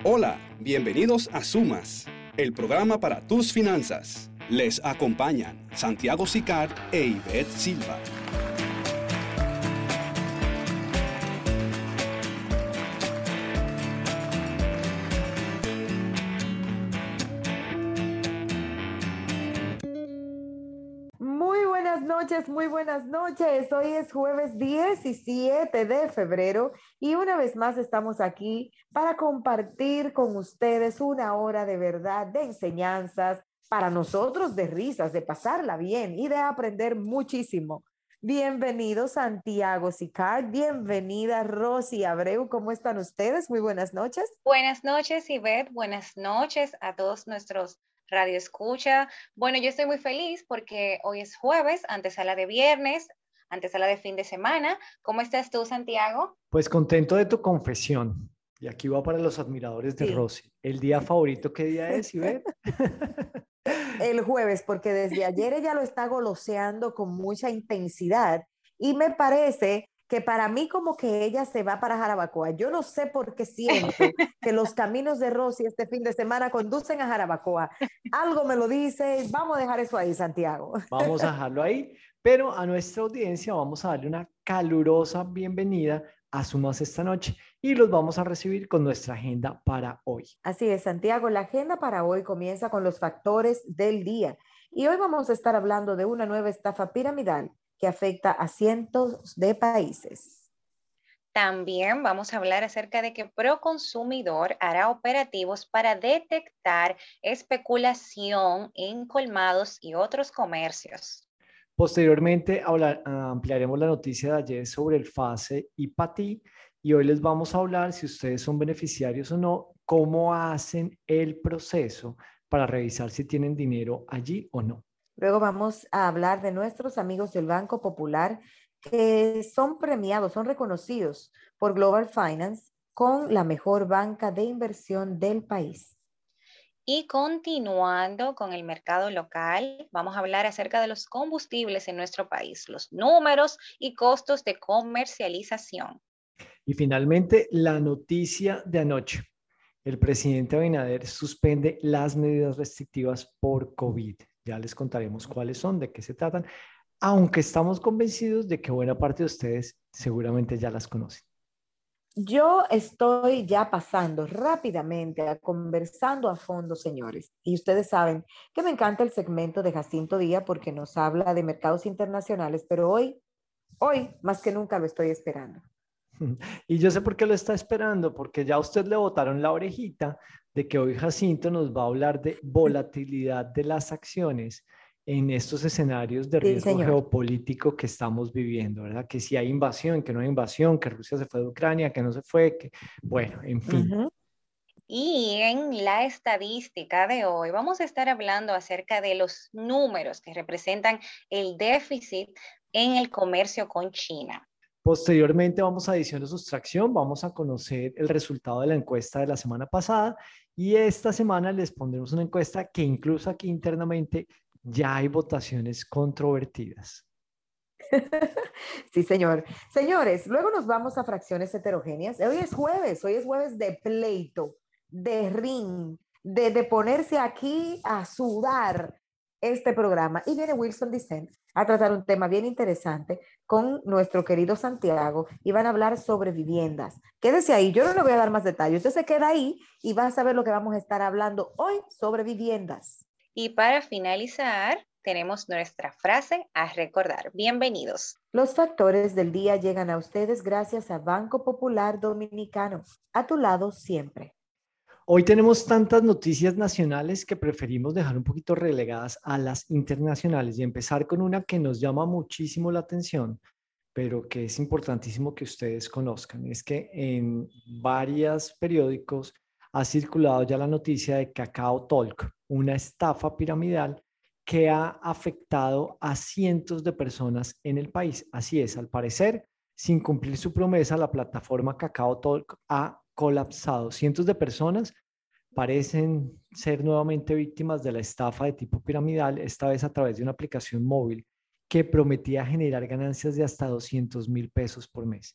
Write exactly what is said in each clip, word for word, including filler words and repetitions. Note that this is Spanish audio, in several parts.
Hola, bienvenidos a Sumas, el programa para tus finanzas. Les acompañan Santiago Sicard e Ivette Silva. Muy buenas noches, muy buenas noches. Hoy es jueves diecisiete de febrero y una vez más estamos aquí para compartir con ustedes una hora de verdad, de enseñanzas, para nosotros de risas, de pasarla bien y de aprender muchísimo. Bienvenido Santiago Sicard, bienvenida Rosy Abreu. ¿Cómo están ustedes? Muy buenas noches. Buenas noches, Ivette. Buenas noches a todos nuestros Radio Escucha. Bueno, yo estoy muy feliz porque hoy es jueves, antesala de viernes, antesala de fin de semana. ¿Cómo estás tú, Santiago? Pues contento de tu confesión. Y aquí va para los admiradores de Sí. Rosy. ¿El día favorito qué día es, Ivette? El jueves, porque desde ayer ella lo está goloseando con mucha intensidad y me parece que para mí como que ella se va para Jarabacoa. Yo no sé por qué siento que los caminos de Rosy este fin de semana conducen a Jarabacoa. Algo me lo dice, vamos a dejar eso ahí, Santiago. Vamos a dejarlo ahí, pero a nuestra audiencia vamos a darle una calurosa bienvenida a Sumas esta noche y los vamos a recibir con nuestra agenda para hoy. Así es, Santiago, la agenda para hoy comienza con los factores del día y hoy vamos a estar hablando de una nueva estafa piramidal que afecta a cientos de países. También vamos a hablar acerca de que Proconsumidor hará operativos para detectar especulación en colmados y otros comercios. Posteriormente hablar, ampliaremos la noticia de ayer sobre el FASE y PATI y hoy les vamos a hablar, si ustedes son beneficiarios o no, cómo hacen el proceso para revisar si tienen dinero allí o no. Luego vamos a hablar de nuestros amigos del Banco Popular que son premiados, son reconocidos por Global Finance con la mejor banca de inversión del país. Y continuando con el mercado local, vamos a hablar acerca de los combustibles en nuestro país, los números y costos de comercialización. Y finalmente, la noticia de anoche. El presidente Abinader suspende las medidas restrictivas por COVID. Ya les contaremos cuáles son, de qué se tratan, aunque estamos convencidos de que buena parte de ustedes seguramente ya las conocen. Yo estoy ya pasando rápidamente a conversando a fondo, señores. Y ustedes saben que me encanta el segmento de Jacinto Díaz porque nos habla de mercados internacionales, pero hoy, hoy más que nunca lo estoy esperando. Y yo sé por qué lo está esperando, porque ya a usted le botaron la orejita de que hoy Jacinto nos va a hablar de volatilidad de las acciones en estos escenarios de Sí, riesgo señor. geopolítico que estamos viviendo, ¿verdad? Que si hay invasión, que no hay invasión, que Rusia se fue de Ucrania, que no se fue, que bueno, en fin. Uh-huh. Y en la estadística de hoy vamos a estar hablando acerca de los números que representan el déficit en el comercio con China. Posteriormente vamos a adición de sustracción, vamos a conocer el resultado de la encuesta de la semana pasada y esta semana les pondremos una encuesta que incluso aquí internamente ya hay votaciones controvertidas. Sí, señor. Señores, luego nos vamos a fracciones heterogéneas. Hoy es jueves, hoy es jueves de pleito, de ring, de, de ponerse aquí a sudar este programa. Y viene Wilson Dicent a tratar un tema bien interesante con nuestro querido Santiago y van a hablar sobre viviendas. Quédese ahí, yo no le voy a dar más detalles. Usted se queda ahí y va a saber lo que vamos a estar hablando hoy sobre viviendas. Y para finalizar, tenemos nuestra frase a recordar. Bienvenidos. Los factores del día llegan a ustedes gracias a Banco Popular Dominicano. A tu lado siempre. Hoy tenemos tantas noticias nacionales que preferimos dejar un poquito relegadas a las internacionales y empezar con una que nos llama muchísimo la atención, pero que es importantísimo que ustedes conozcan. Es que en varios periódicos ha circulado ya la noticia de Kakao Talk, una estafa piramidal que ha afectado a cientos de personas en el país. Así es, al parecer, sin cumplir su promesa, la plataforma Kakao Talk ha colapsado. Cientos de personas parecen ser nuevamente víctimas de la estafa de tipo piramidal, esta vez a través de una aplicación móvil que prometía generar ganancias de hasta doscientos mil pesos por mes.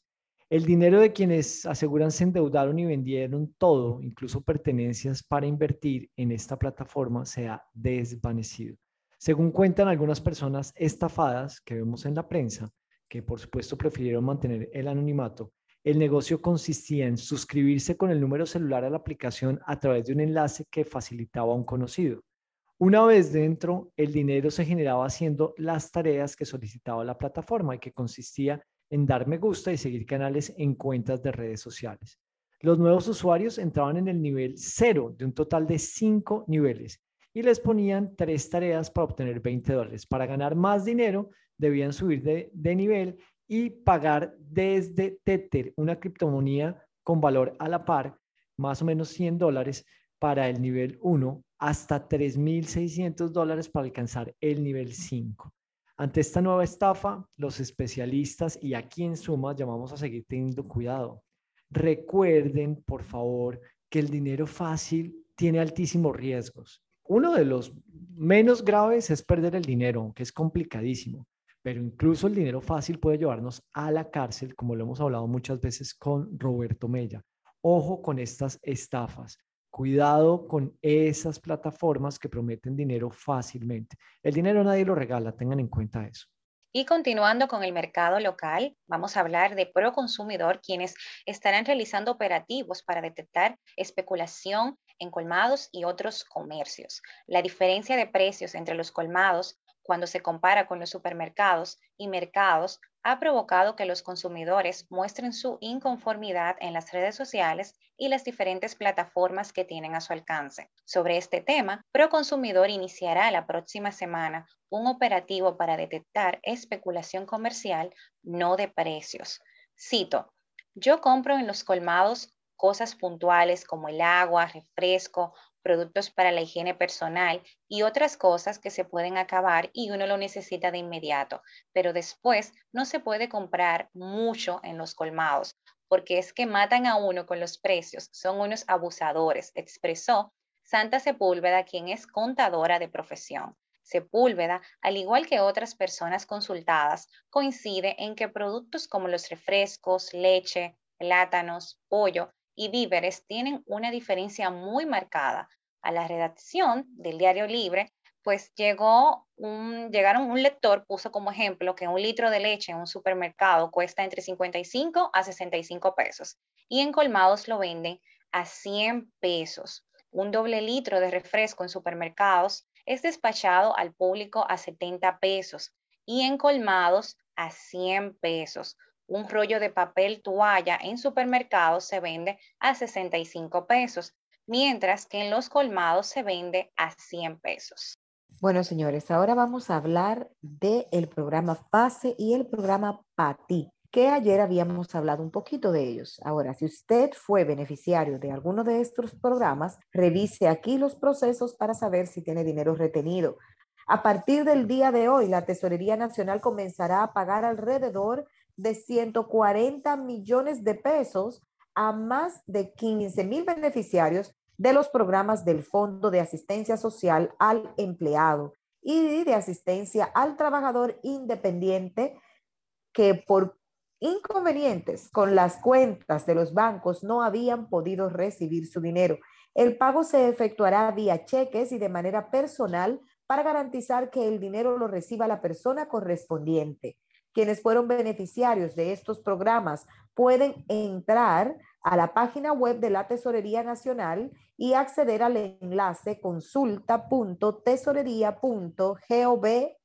El dinero de quienes aseguran se endeudaron y vendieron todo, incluso pertenencias, para invertir en esta plataforma se ha desvanecido. Según cuentan algunas personas estafadas que vemos en la prensa, que por supuesto prefirieron mantener el anonimato, el negocio consistía en suscribirse con el número celular a la aplicación a través de un enlace que facilitaba a un conocido. Una vez dentro, el dinero se generaba haciendo las tareas que solicitaba la plataforma y que consistía en dar me gusta y seguir canales en cuentas de redes sociales. Los nuevos usuarios entraban en el nivel cero de un total de cinco niveles y les ponían tres tareas para obtener veinte dólares. Para ganar más dinero, debían subir de, de nivel y pagar desde Tether, una criptomoneda con valor a la par, más o menos cien dólares para el nivel uno, hasta tres mil seiscientos dólares para alcanzar el nivel cinco. Ante esta nueva estafa, los especialistas y aquí en Suma llamamos a seguir teniendo cuidado. Recuerden, por favor, que el dinero fácil tiene altísimos riesgos. Uno de los menos graves es perder el dinero, que es complicadísimo, pero incluso el dinero fácil puede llevarnos a la cárcel, como lo hemos hablado muchas veces con Roberto Mella. Ojo con estas estafas. Cuidado con esas plataformas que prometen dinero fácilmente. El dinero nadie lo regala, tengan en cuenta eso. Y continuando con el mercado local, vamos a hablar de Proconsumidor, quienes estarán realizando operativos para detectar especulación en colmados y otros comercios. La diferencia de precios entre los colmados cuando se compara con los supermercados y mercados ha provocado que los consumidores muestren su inconformidad en las redes sociales y las diferentes plataformas que tienen a su alcance. Sobre este tema, Proconsumidor iniciará la próxima semana un operativo para detectar especulación comercial, no de precios. Cito: yo compro en los colmados cosas puntuales como el agua, refresco, productos para la higiene personal y otras cosas que se pueden acabar y uno lo necesita de inmediato, pero después no se puede comprar mucho en los colmados porque es que matan a uno con los precios, son unos abusadores, expresó Santa Sepúlveda, quien es contadora de profesión. Sepúlveda, al igual que otras personas consultadas, coincide en que productos como los refrescos, leche, plátanos, pollo y víveres tienen una diferencia muy marcada. A la redacción del Diario Libre, pues llegó un, llegaron un lector, puso como ejemplo que un litro de leche en un supermercado cuesta entre cincuenta y cinco a sesenta y cinco pesos y en colmados lo venden a cien pesos. Un doble litro de refresco en supermercados es despachado al público a setenta pesos y en colmados a cien pesos. Un rollo de papel toalla en supermercados se vende a sesenta y cinco pesos, mientras que en los colmados se vende a cien pesos. Bueno, señores, ahora vamos a hablar del programa FASE y el programa PATI, que ayer habíamos hablado un poquito de ellos. Ahora, si usted fue beneficiario de alguno de estos programas, revise aquí los procesos para saber si tiene dinero retenido. A partir del día de hoy, la Tesorería Nacional comenzará a pagar alrededor de ciento cuarenta millones de pesos a más de quince mil beneficiarios de los programas del Fondo de Asistencia Social al Empleado y de asistencia al trabajador independiente que por inconvenientes con las cuentas de los bancos no habían podido recibir su dinero. El pago se efectuará vía cheques y de manera personal para garantizar que el dinero lo reciba la persona correspondiente. Quienes fueron beneficiarios de estos programas pueden entrar a la página web de la Tesorería Nacional y acceder al enlace consulta punto tesorería punto gov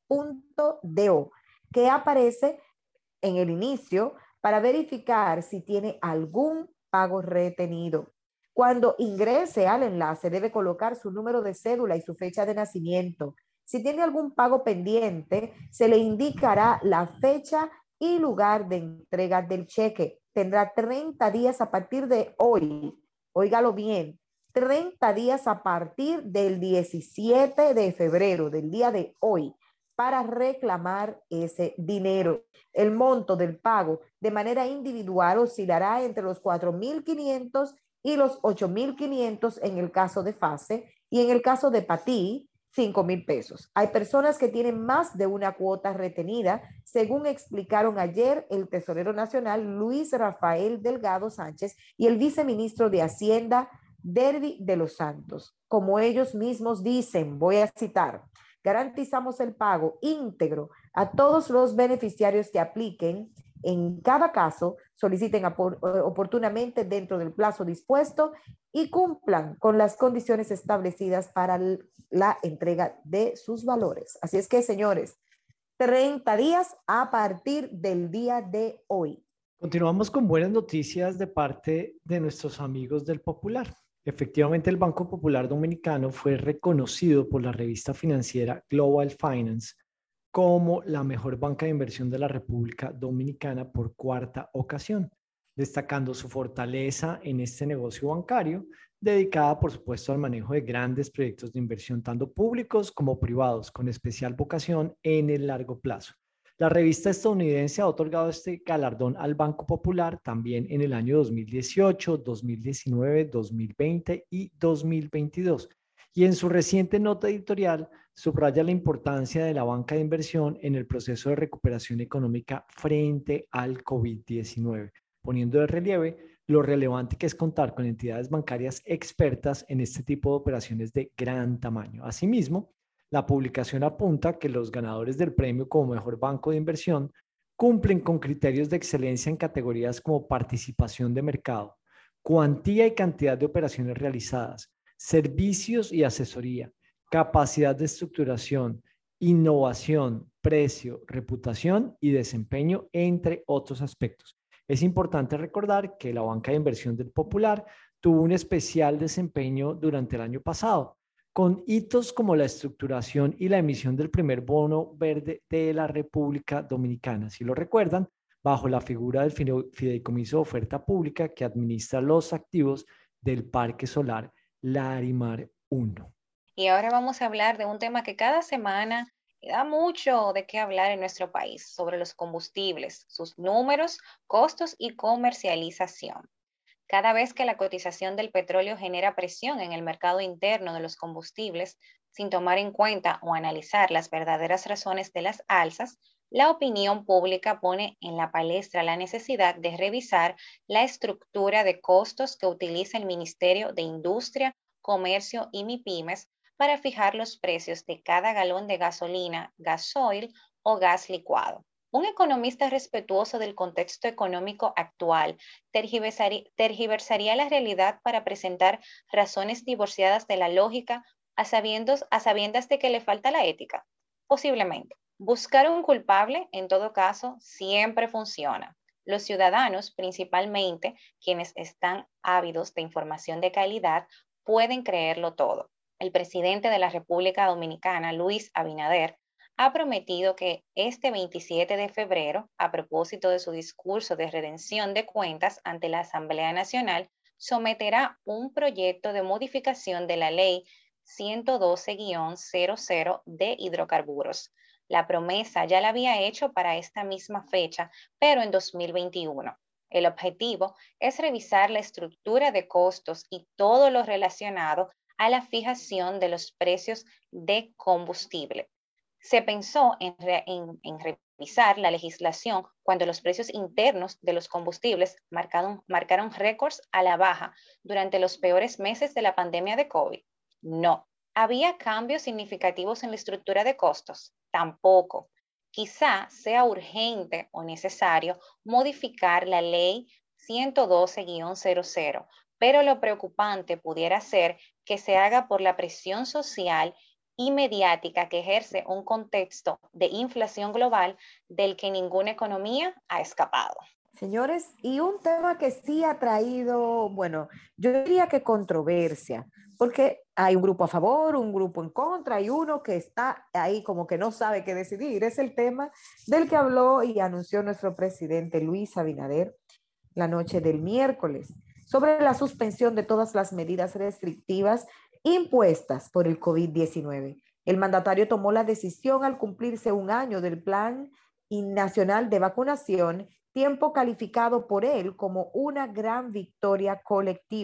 punto do que aparece en el inicio para verificar si tiene algún pago retenido. Cuando ingrese al enlace debe colocar su número de cédula y su fecha de nacimiento. Si tiene algún pago pendiente, se le indicará la fecha y lugar de entrega del cheque. Tendrá treinta días a partir de hoy, óigalo bien, treinta días a partir del diecisiete de febrero, del día de hoy, para reclamar ese dinero. El monto del pago de manera individual oscilará entre los cuatro mil quinientos y los ocho mil quinientos en el caso de FASE y en el caso de PATI cinco mil pesos. Hay personas que tienen más de una cuota retenida, según explicaron ayer el tesorero nacional Luis Rafael Delgado Sánchez y el viceministro de Hacienda Derby de los Santos. Como ellos mismos dicen, voy a citar, garantizamos el pago íntegro a todos los beneficiarios que apliquen. En cada caso, soliciten oportunamente dentro del plazo dispuesto y cumplan con las condiciones establecidas para la entrega de sus valores. Así es que, señores, treinta días a partir del día de hoy. Continuamos con buenas noticias de parte de nuestros amigos del Popular. Efectivamente, el Banco Popular Dominicano fue reconocido por la revista financiera Global Finance como la mejor banca de inversión de la República Dominicana por cuarta ocasión, destacando su fortaleza en este negocio bancario, dedicada por supuesto al manejo de grandes proyectos de inversión, tanto públicos como privados, con especial vocación en el largo plazo. La revista estadounidense ha otorgado este galardón al Banco Popular también en el año dos mil dieciocho, dos mil diecinueve, dos mil veinte y dos mil veintidós. Y en su reciente nota editorial subraya la importancia de la banca de inversión en el proceso de recuperación económica frente al COVID diecinueve, poniendo de relieve lo relevante que es contar con entidades bancarias expertas en este tipo de operaciones de gran tamaño. Asimismo, la publicación apunta que los ganadores del premio como mejor banco de inversión cumplen con criterios de excelencia en categorías como participación de mercado, cuantía y cantidad de operaciones realizadas, servicios y asesoría, capacidad de estructuración, innovación, precio, reputación y desempeño, entre otros aspectos. Es importante recordar que la banca de inversión del Popular tuvo un especial desempeño durante el año pasado, con hitos como la estructuración y la emisión del primer bono verde de la República Dominicana. Si lo recuerdan, bajo la figura del fideicomiso de oferta pública que administra los activos del Parque Solar Larimar uno. Y ahora vamos a hablar de un tema que cada semana da mucho de qué hablar en nuestro país, sobre los combustibles, sus números, costos y comercialización. Cada vez que la cotización del petróleo genera presión en el mercado interno de los combustibles, sin tomar en cuenta o analizar las verdaderas razones de las alzas, la opinión pública pone en la palestra la necesidad de revisar la estructura de costos que utiliza el Ministerio de Industria, Comercio y MIPYMES para fijar los precios de cada galón de gasolina, gasoil o gas licuado. Un economista respetuoso del contexto económico actual tergiversaría, tergiversaría la realidad para presentar razones divorciadas de la lógica a, sabiendos, a sabiendas de que le falta la ética. Posiblemente. Buscar un culpable, en todo caso, siempre funciona. Los ciudadanos, principalmente quienes están ávidos de información de calidad, pueden creerlo todo. El presidente de la República Dominicana, Luis Abinader, ha prometido que este veintisiete de febrero, a propósito de su discurso de redención de cuentas ante la Asamblea Nacional, someterá un proyecto de modificación de la Ley ciento doce guión cero cero de hidrocarburos. La promesa ya la había hecho para esta misma fecha, pero en dos mil veintiuno. El objetivo es revisar la estructura de costos y todo lo relacionado a la fijación de los precios de combustible. Se pensó en, en, en revisar la legislación cuando los precios internos de los combustibles marcaron, marcaron récords a la baja durante los peores meses de la pandemia de COVID. No. ¿Había cambios significativos en la estructura de costos? Tampoco. Quizá sea urgente o necesario modificar la ley ciento doce guión cero cero, pero lo preocupante pudiera ser que se haga por la presión social y mediática que ejerce un contexto de inflación global del que ninguna economía ha escapado. Señores, y un tema que sí ha traído, bueno, yo diría que controversia, porque hay un grupo a favor, un grupo en contra, y uno que está ahí como que no sabe qué decidir. Es el tema del que habló y anunció nuestro presidente Luis Abinader la noche del miércoles, sobre la suspensión de todas las medidas restrictivas impuestas por el COVID diecinueve. El mandatario tomó la decisión al cumplirse un año del Plan Nacional de Vacunación, tiempo calificado por él como una gran victoria colectiva.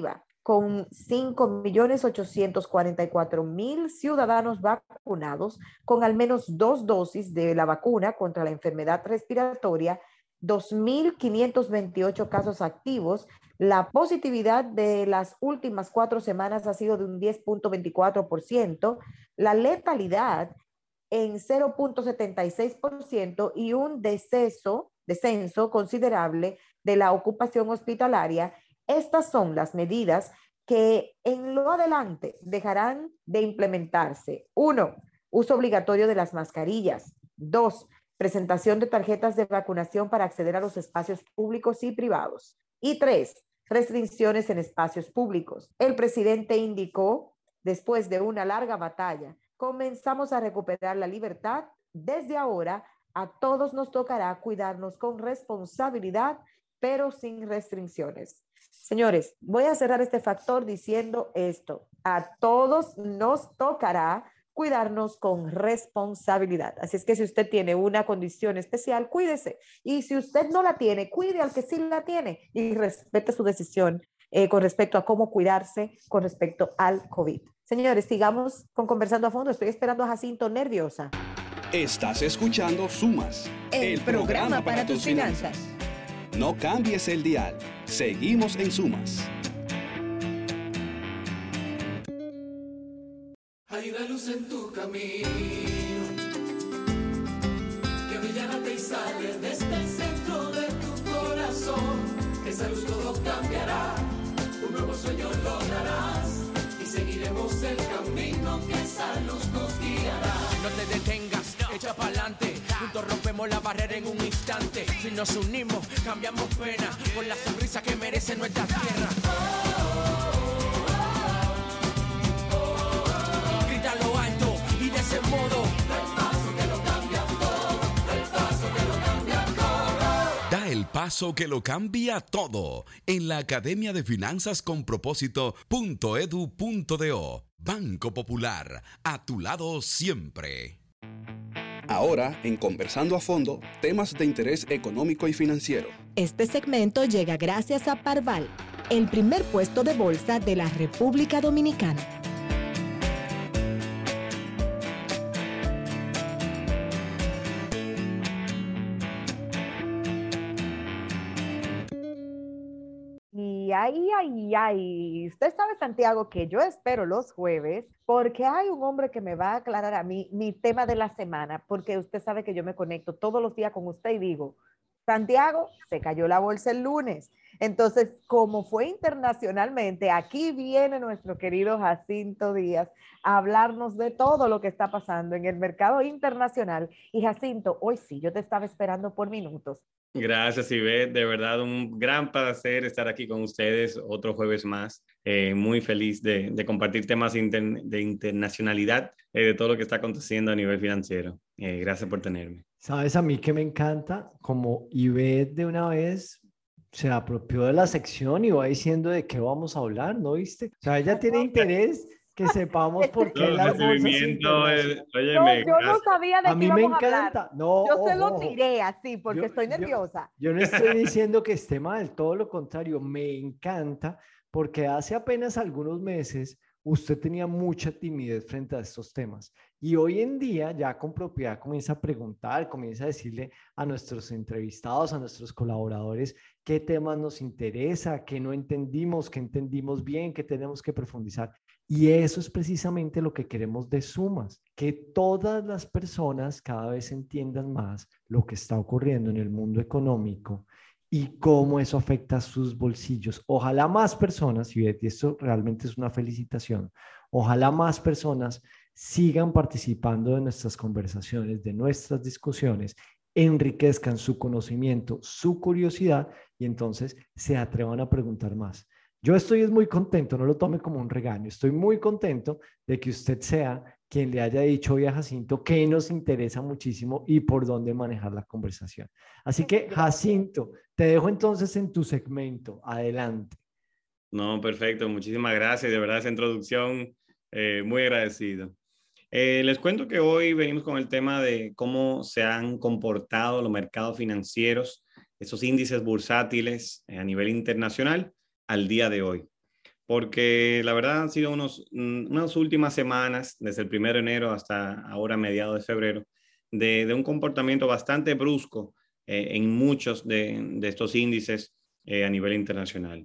con cinco millones ochocientos cuarenta y cuatro mil ciudadanos vacunados con al menos dos dosis de la vacuna contra la enfermedad respiratoria, dos mil quinientos veintiocho casos activos. La positividad de las últimas cuatro semanas ha sido de un diez punto veinticuatro por ciento, la letalidad en cero punto setenta y seis por ciento y un descenso, descenso considerable de la ocupación hospitalaria. Estas son las medidas que en lo adelante dejarán de implementarse. Uno, uso obligatorio de las mascarillas. Dos, presentación de tarjetas de vacunación para acceder a los espacios públicos y privados. Y tres, restricciones en espacios públicos. El presidente indicó, después de una larga batalla, comenzamos a recuperar la libertad. Desde ahora, a todos nos tocará cuidarnos con responsabilidad, pero sin restricciones. Señores, voy a cerrar este factor diciendo esto. A todos nos tocará cuidarnos con responsabilidad. Así es que si usted tiene una condición especial, cuídese. Y si usted no la tiene, cuide al que sí la tiene y respete su decisión eh, con respecto a cómo cuidarse con respecto al COVID. Señores, sigamos con Conversando a Fondo. Estoy esperando a Jacinto nerviosa. Estás escuchando Sumas, el, el programa, programa para tus finanzas. finanzas. No cambies el dial. Seguimos en Sumas. Hay una luz en tu camino que brillará y sale desde el centro de tu corazón. Esa luz todo cambiará, un nuevo sueño lograrás y seguiremos el camino que esa luz nos guiará. No te detengas, echa pa'lante, juntos rompemos la barrera en un instante. Si nos unimos, cambiamos pena por la sonrisa que merece nuestra tierra. Grítalo alto y de ese modo, el paso que lo cambia todo, el paso que lo cambia todo. Da el paso que lo cambia todo en la Academia de Finanzas con Propósito punto edu punto do. Banco Popular, a tu lado siempre. Ahora, en Conversando a Fondo, temas de interés económico y financiero. Este segmento llega gracias a Parval, el primer puesto de bolsa de la República Dominicana. Y ay, ay, ay, usted sabe, Santiago, que yo espero los jueves porque hay un hombre que me va a aclarar a mí mi tema de la semana, porque usted sabe que yo me conecto todos los días con usted y digo, Santiago, se cayó la bolsa el lunes. Entonces, como fue internacionalmente, aquí viene nuestro querido Jacinto Díaz a hablarnos de todo lo que está pasando en el mercado internacional. Y Jacinto, hoy sí, yo te estaba esperando por minutos. Gracias, Ivette. De verdad, un gran placer estar aquí con ustedes otro jueves más. Eh, muy feliz de, de compartir temas inter, de internacionalidad, eh, de todo lo que está aconteciendo a nivel financiero. Eh, gracias por tenerme. Sabes, a mí que me encanta, como Ivette de una vez se apropió de la sección y va diciendo de qué vamos a hablar, ¿no viste? O sea, ella tiene interés que sepamos por qué no, las bolsas es, oye, no, me yo no sabía de a qué mí íbamos me encanta. a hablar. No, yo se lo ojo, tiré así porque yo, estoy nerviosa. Yo, yo no estoy diciendo que esté mal, todo lo contrario, me encanta porque hace apenas algunos meses usted tenía mucha timidez frente a estos temas y hoy en día ya con propiedad comienza a preguntar, comienza a decirle a nuestros entrevistados, a nuestros colaboradores qué temas nos interesa, qué no entendimos, qué entendimos bien, qué tenemos que profundizar. Y eso es precisamente lo que queremos de Sumas, que todas las personas cada vez entiendan más lo que está ocurriendo en el mundo económico y cómo eso afecta a sus bolsillos. Ojalá más personas, y esto realmente es una felicitación, ojalá más personas sigan participando de nuestras conversaciones, de nuestras discusiones, enriquezcan su conocimiento, su curiosidad y entonces se atrevan a preguntar más. Yo estoy muy contento, no lo tome como un regaño, estoy muy contento de que usted sea quien le haya dicho hoy a Jacinto que nos interesa muchísimo y por dónde manejar la conversación. Así que, Jacinto, te dejo entonces en tu segmento. Adelante. No, perfecto. Muchísimas gracias. De verdad, esa introducción, eh, muy agradecido. Eh, les cuento que hoy venimos con el tema de cómo se han comportado los mercados financieros, esos índices bursátiles eh, a nivel internacional al día de hoy. porque la verdad han sido unos, unas últimas semanas, desde el primero de enero hasta ahora mediados de febrero, de, de un comportamiento bastante brusco eh, en muchos de, de estos índices eh, a nivel internacional.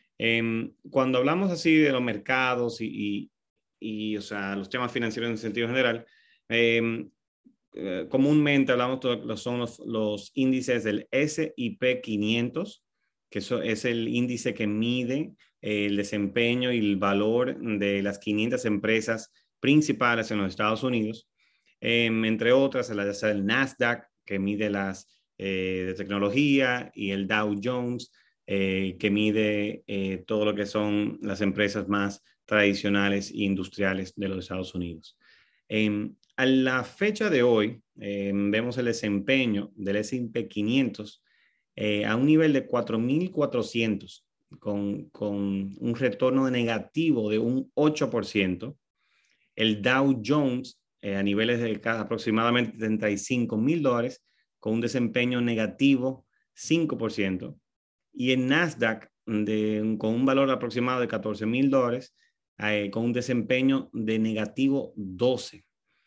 Eh, cuando hablamos así de los mercados y, y, y o sea, los temas financieros en sentido general, eh, eh, comúnmente hablamos de son los, los índices del ese y pe quinientos, que eso es el índice que mide eh, el desempeño y el valor de las quinientas empresas principales en los Estados Unidos, eh, entre otras, el, el Nasdaq, que mide las eh, de tecnología, y el Dow Jones, eh, que mide eh, todo lo que son las empresas más tradicionales e industriales de los Estados Unidos. Eh, a la fecha de hoy, eh, vemos el desempeño del ese y pe quinientos eh, a un nivel de cuatro mil cuatrocientos, con, con un retorno negativo de un ocho por ciento. El Dow Jones eh, a niveles de aproximadamente treinta y cinco mil dólares, con un desempeño negativo cinco por ciento. Y el Nasdaq de, con un valor aproximado de catorce mil dólares, eh, con un desempeño de negativo doce,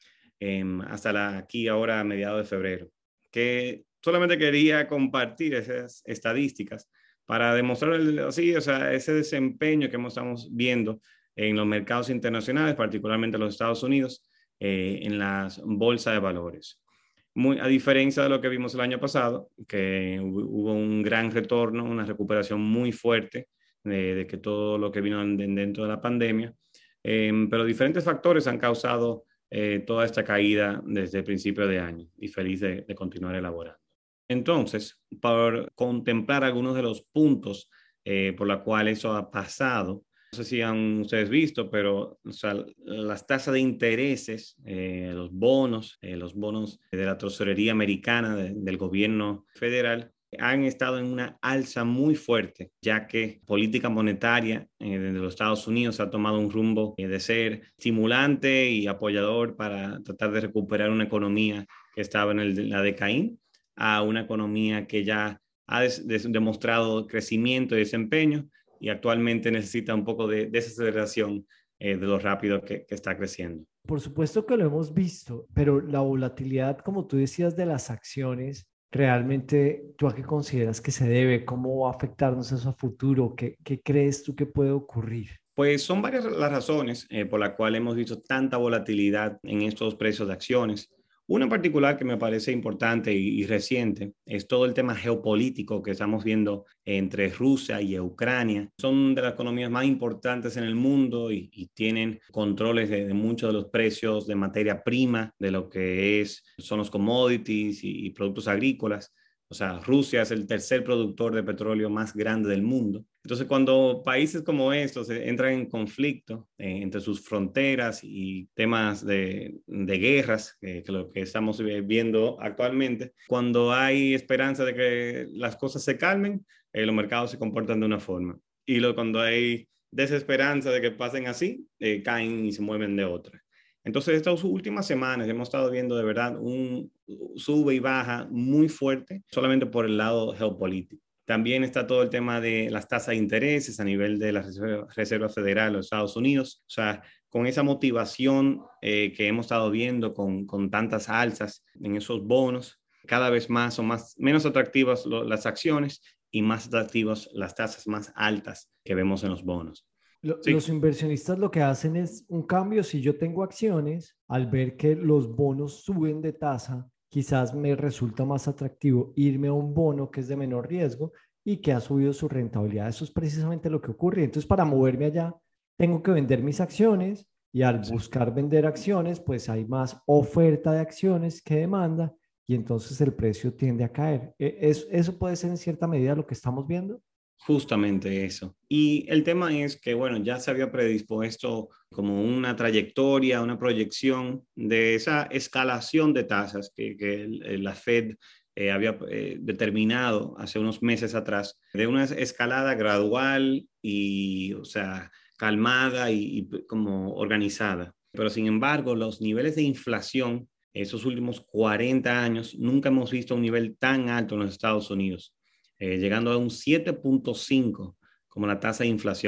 eh, hasta la, aquí ahora a mediados de febrero. Que solamente quería compartir esas estadísticas para demostrar el, así, o sea, ese desempeño que estamos viendo en los mercados internacionales, particularmente en los Estados Unidos, eh, en las bolsas de valores. Muy, a diferencia de lo que vimos el año pasado, que hubo un gran retorno, una recuperación muy fuerte de, de que todo lo que vino dentro de la pandemia, eh, pero diferentes factores han causado eh, toda esta caída desde el principio de año, y feliz de, de continuar elaborando. Entonces, para contemplar algunos de los puntos eh, por los cuales eso ha pasado, no sé si han ustedes visto, pero o sea, las tasas de intereses, eh, los bonos, eh, los bonos de la tesorería americana de, del gobierno federal han estado en una alza muy fuerte, ya que política monetaria eh, de los Estados Unidos ha tomado un rumbo eh, de ser estimulante y apoyador para tratar de recuperar una economía que estaba en el, la decaín, a una economía que ya ha des, des, demostrado crecimiento y desempeño, y actualmente necesita un poco de desaceleración eh, de lo rápido que, que está creciendo. Por supuesto que lo hemos visto, pero la volatilidad, como tú decías, de las acciones, realmente, ¿tú a qué consideras que se debe? ¿Cómo va a afectarnos eso a futuro? ¿Qué, qué crees tú que puede ocurrir? Pues son varias las razones eh, por las cuales hemos visto tanta volatilidad en estos precios de acciones. Una en particular que me parece importante y, y reciente es todo el tema geopolítico que estamos viendo entre Rusia y Ucrania. Son de las economías más importantes en el mundo y, y tienen controles de, de muchos de los precios de materia prima, de lo que es, son los commodities y, y productos agrícolas. O sea, Rusia es el tercer productor de petróleo más grande del mundo. Entonces, cuando países como estos entran en conflicto eh, entre sus fronteras y temas de, de guerras, eh, que lo que estamos viendo actualmente, cuando hay esperanza de que las cosas se calmen, eh, los mercados se comportan de una forma. Y lo, cuando hay desesperanza de que pasen así, eh, caen y se mueven de otra. Entonces, estas últimas semanas hemos estado viendo de verdad un sube y baja muy fuerte solamente por el lado geopolítico. También está todo el tema de las tasas de intereses a nivel de la Reserva Federal de los Estados Unidos. O sea, con esa motivación eh, que hemos estado viendo con, con tantas alzas en esos bonos, cada vez más son más, menos atractivas lo, las acciones y más atractivas las tasas más altas que vemos en los bonos. Sí. Los inversionistas lo que hacen es un cambio. Si yo tengo acciones, al ver que los bonos suben de tasa, quizás me resulta más atractivo irme a un bono que es de menor riesgo y que ha subido su rentabilidad. Eso es precisamente lo que ocurre. Entonces, para moverme allá, tengo que vender mis acciones, y al buscar vender acciones, pues hay más oferta de acciones que demanda, y entonces el precio tiende a caer. ¿Eso, eso puede ser en cierta medida lo que estamos viendo? Justamente eso. Y el tema es que, bueno, ya se había predispuesto como una trayectoria, una proyección de esa escalación de tasas que, que la Fed eh, había eh, determinado hace unos meses atrás, de una escalada gradual y, o sea, calmada y, y como organizada. Pero, sin embargo, los niveles de inflación, esos últimos cuarenta años, nunca hemos visto un nivel tan alto en los Estados Unidos. Eh, llegando a un siete punto cinco como la tasa de inflación.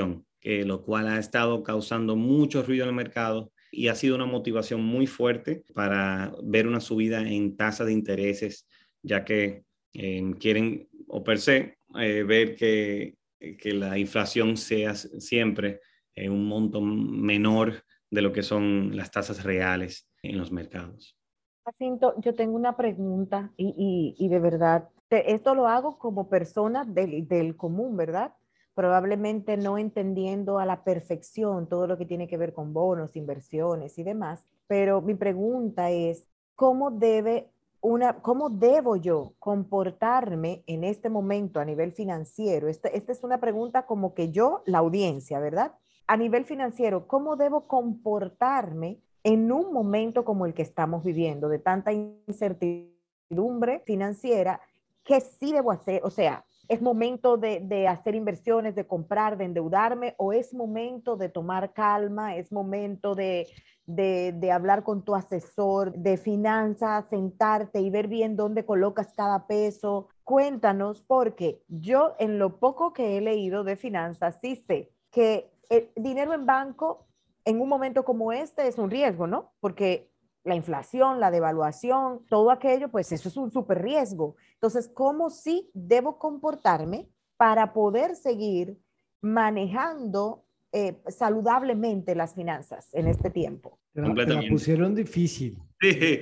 que, lo cual ha estado causando mucho ruido en el mercado y ha sido una motivación muy fuerte para ver una subida en tasa de intereses, ya que eh, quieren, o per se, eh, ver que, que la inflación sea siempre en un monto menor de lo que son las tasas reales en los mercados. Jacinto, yo tengo una pregunta y, y, y de verdad, te, esto lo hago como persona del, del común, ¿verdad? Probablemente no entendiendo a la perfección todo lo que tiene que ver con bonos, inversiones y demás, pero mi pregunta es, ¿cómo debe una, cómo debo yo comportarme en este momento a nivel financiero? Esta, esta es una pregunta como que yo, la audiencia, ¿verdad? A nivel financiero, ¿cómo debo comportarme en un momento como el que estamos viviendo, de tanta incertidumbre financiera? ¿Qué sí debo hacer? O sea, ¿es momento de, de hacer inversiones, de comprar, de endeudarme? ¿O es momento de tomar calma? ¿Es momento de, de, de hablar con tu asesor de finanzas, sentarte y ver bien dónde colocas cada peso? Cuéntanos, porque yo en lo poco que he leído de finanzas, sí sé que el dinero en banco en un momento como este es un riesgo, ¿no? Porque la inflación, la devaluación, todo aquello, pues eso es un súper riesgo. Entonces, ¿cómo sí debo comportarme para poder seguir manejando eh, saludablemente las finanzas en este tiempo? Te la, te la pusieron difícil. Sí.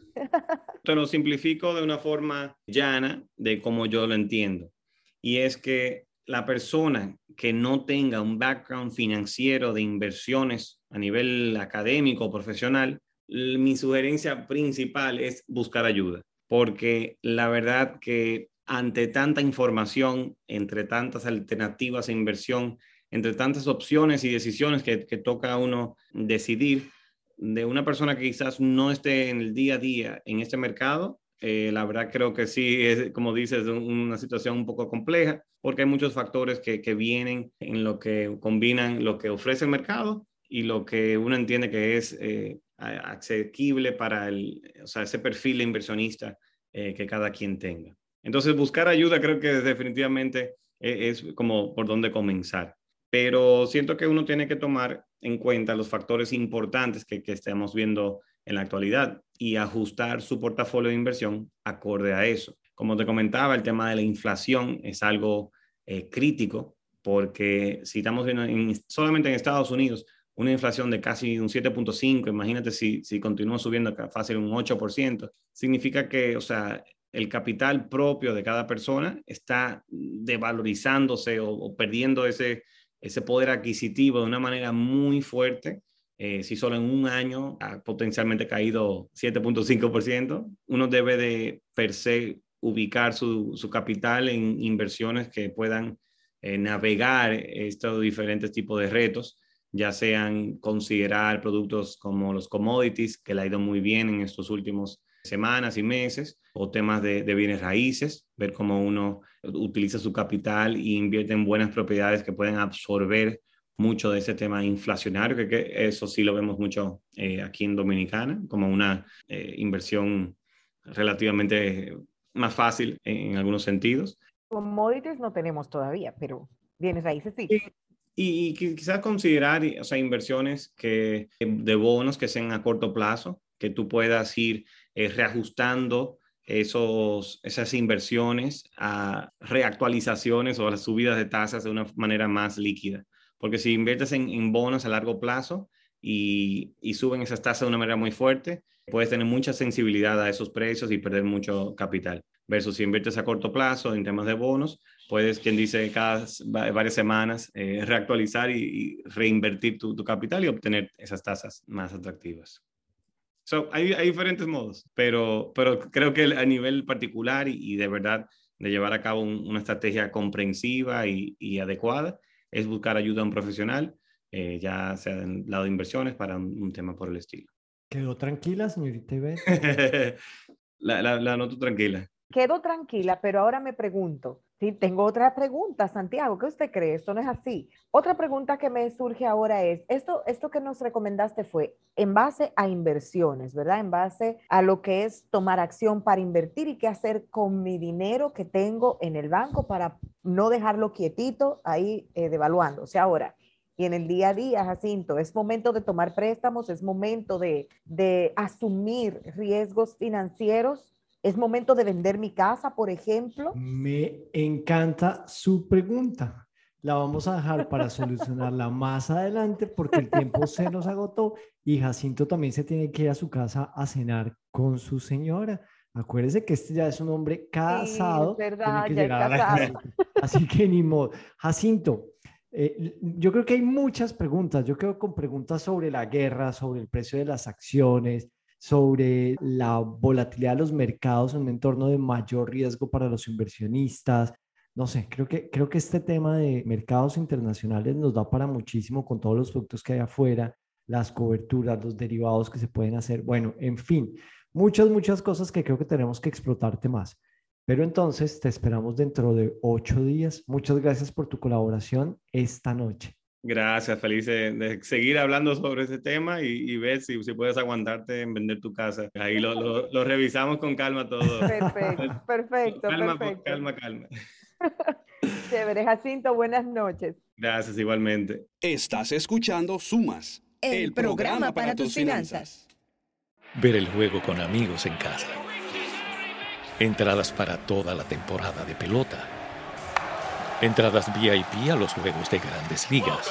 Te lo simplifico de una forma llana de cómo yo lo entiendo. Y es que la persona que no tenga un background financiero de inversiones a nivel académico o profesional, mi sugerencia principal es buscar ayuda, porque la verdad que ante tanta información, entre tantas alternativas de inversión, entre tantas opciones y decisiones que, que toca a uno decidir, de una persona que quizás no esté en el día a día en este mercado, Eh, la verdad creo que sí, es, como dices, una situación un poco compleja porque hay muchos factores que, que vienen en lo que combinan lo que ofrece el mercado y lo que uno entiende que es eh, asequible para el, o sea, ese perfil de inversionista eh, que cada quien tenga. Entonces, buscar ayuda creo que definitivamente es, es como por dónde comenzar. Pero siento que uno tiene que tomar en cuenta los factores importantes que, que estamos viendo en la actualidad y ajustar su portafolio de inversión acorde a eso. Como te comentaba, el tema de la inflación es algo eh, crítico porque si estamos viendo en, solamente en Estados Unidos una inflación de casi un siete punto cinco, imagínate si, si continúa subiendo fácil un ocho por ciento, significa que, o sea, el capital propio de cada persona está devalorizándose o, o perdiendo ese, ese poder adquisitivo de una manera muy fuerte. Eh, si solo en un año ha potencialmente caído siete punto cinco por ciento, uno debe de per se ubicar su, su capital en inversiones que puedan eh, navegar estos diferentes tipos de retos, ya sean considerar productos como los commodities, que le ha ido muy bien en estos últimos semanas y meses, o temas de, de bienes raíces, ver cómo uno utiliza su capital e invierte en buenas propiedades que pueden absorber mucho de ese tema inflacionario, que, que eso sí lo vemos mucho eh, aquí en Dominicana, como una eh, inversión relativamente más fácil en, en algunos sentidos. Commodities no tenemos todavía, pero bienes raíces sí. Y, y quizás considerar, o sea, inversiones que, de bonos que sean a corto plazo, que tú puedas ir eh, reajustando esos, esas inversiones a reactualizaciones o a las subidas de tasas de una manera más líquida. Porque si inviertes en, en bonos a largo plazo y, y suben esas tasas de una manera muy fuerte, puedes tener mucha sensibilidad a esos precios y perder mucho capital. Versus si inviertes a corto plazo en temas de bonos, puedes, quien dice, cada varias semanas eh, reactualizar y, y reinvertir tu, tu capital y obtener esas tasas más atractivas. So, hay, hay diferentes modos, pero, pero creo que a nivel particular y, y de verdad de llevar a cabo un, una estrategia comprensiva y, y adecuada, es buscar ayuda a un profesional, eh, ya sea del lado de inversiones, para un, un tema por el estilo. ¿Quedó tranquila, señorita Ivette? la, la, la noto tranquila. Quedo tranquila, pero ahora me pregunto, sí, tengo otra pregunta, Santiago, ¿qué usted cree? Esto no es así. Otra pregunta que me surge ahora es, esto, esto que nos recomendaste fue en base a inversiones, ¿verdad? En base a lo que es tomar acción para invertir y qué hacer con mi dinero que tengo en el banco para no dejarlo quietito ahí eh, devaluando. O sea, ahora, y en el día a día, Jacinto. Es momento de tomar préstamos, es momento de, de asumir riesgos financieros, es momento de vender mi casa, por ejemplo. Me encanta su pregunta. La vamos a dejar para solucionarla más adelante porque el tiempo se nos agotó y Jacinto también se tiene que ir a su casa a cenar con su señora. Acuérdese que este ya es un hombre casado. Sí, es verdad, tiene que ya llegar a es la casado. casa. Así que ni modo. Jacinto, eh, yo creo que hay muchas preguntas. Yo creo con preguntas sobre la guerra, sobre el precio de las acciones, sobre la volatilidad de los mercados en un entorno de mayor riesgo para los inversionistas. No sé, creo que, creo que este tema de mercados internacionales nos da para muchísimo con todos los productos que hay afuera, las coberturas, los derivados que se pueden hacer. Bueno, en fin, muchas, muchas cosas que creo que tenemos que explotarte más. Pero entonces te esperamos dentro de ocho días. Muchas gracias por tu colaboración esta noche. Gracias, feliz de, de seguir hablando sobre ese tema y, y ver si, si puedes aguantarte en vender tu casa. Ahí lo, lo, lo revisamos con calma todo. Perfecto, perfecto, calma, perfecto. calma, calma. Chévere, Jacinto, buenas noches. Gracias, igualmente. Estás escuchando Sumas, El el, programa programa para, para tus tus finanzas. Ver el juego con amigos en casa. Entradas para toda la temporada de pelota. Entradas V I P a los juegos de Grandes Ligas.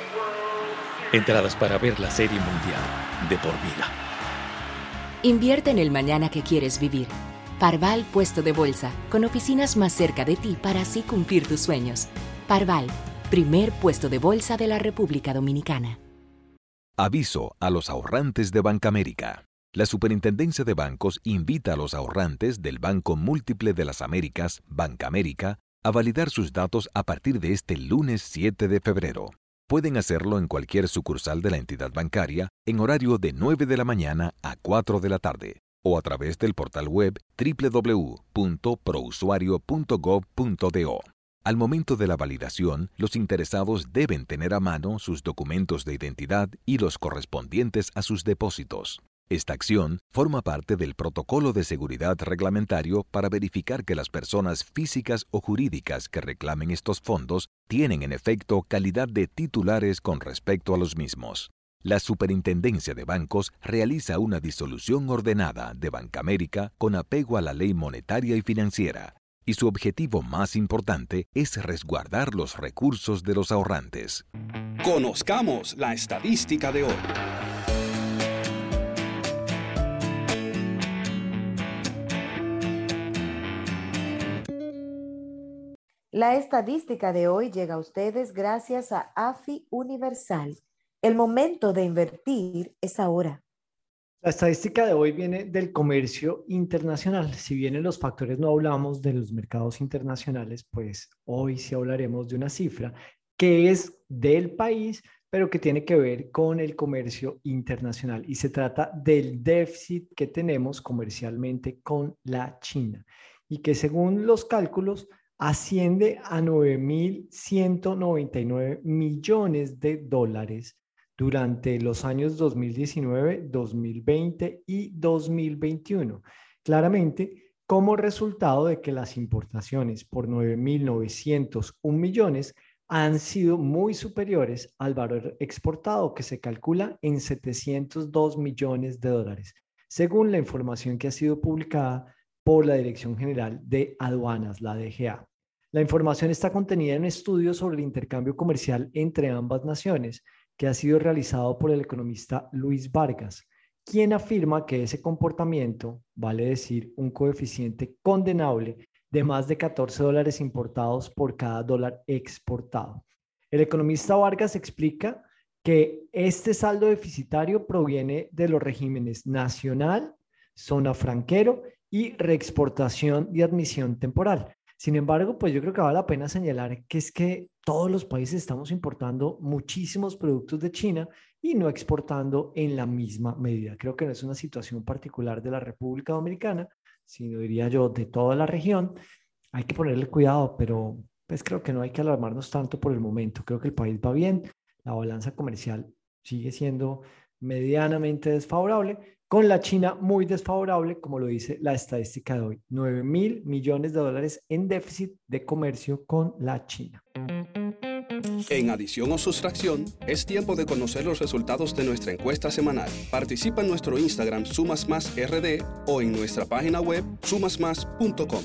Entradas para ver la Serie Mundial de por vida. Invierte en el mañana que quieres vivir. Parval Puesto de Bolsa, con oficinas más cerca de ti para así cumplir tus sueños. Parval, primer puesto de bolsa de la República Dominicana. Aviso a los ahorrantes de Bancamérica. La Superintendencia de Bancos invita a los ahorrantes del Banco Múltiple de las Américas, Bancamérica, a validar sus datos a partir de este lunes siete de febrero. Pueden hacerlo en cualquier sucursal de la entidad bancaria en horario de nueve de la mañana a cuatro de la tarde o a través del portal web doble u doble u doble u punto prousuario punto gov punto do. Al momento de la validación, los interesados deben tener a mano sus documentos de identidad y los correspondientes a sus depósitos. Esta acción forma parte del protocolo de seguridad reglamentario para verificar que las personas físicas o jurídicas que reclamen estos fondos tienen en efecto calidad de titulares con respecto a los mismos. La Superintendencia de Bancos realiza una disolución ordenada de Bancamérica con apego a la ley monetaria y financiera, y su objetivo más importante es resguardar los recursos de los ahorrantes. Conozcamos la estadística de hoy. La estadística de hoy llega a ustedes gracias a AFI Universal. El momento de invertir es ahora. La estadística de hoy viene del comercio internacional. Si bien en los factores no hablamos de los mercados internacionales, pues hoy sí hablaremos de una cifra que es del país, pero que tiene que ver con el comercio internacional. Y se trata del déficit que tenemos comercialmente con la China y que según los cálculos asciende a nueve mil ciento noventa y nueve millones de dólares durante los años dos mil diecinueve, dos mil veinte y dos mil veintiuno. Claramente, como resultado de que las importaciones por nueve mil novecientos un millones han sido muy superiores al valor exportado, que se calcula en setecientos dos millones de dólares, según la información que ha sido publicada por la Dirección General de Aduanas, la D G A. La información está contenida en un estudio sobre el intercambio comercial entre ambas naciones, que ha sido realizado por el economista Luis Vargas, quien afirma que ese comportamiento, vale decir, un coeficiente condenable de más de catorce dólares importados por cada dólar exportado. El economista Vargas explica que este saldo deficitario proviene de los regímenes nacional, zona franquero y reexportación y admisión temporal. Sin embargo, pues yo creo que vale la pena señalar que es que todos los países estamos importando muchísimos productos de China y no exportando en la misma medida. Creo que no es una situación particular de la República Dominicana, sino diría yo de toda la región. Hay que ponerle cuidado, pero pues creo que no hay que alarmarnos tanto por el momento. Creo que el país va bien, la balanza comercial sigue siendo medianamente desfavorable, con la China muy desfavorable, como lo dice la estadística de hoy. nueve mil millones de dólares en déficit de comercio con la China. En adición o sustracción, es tiempo de conocer los resultados de nuestra encuesta semanal. Participa en nuestro Instagram Sumas Más R D o en nuestra página web sumas más punto com.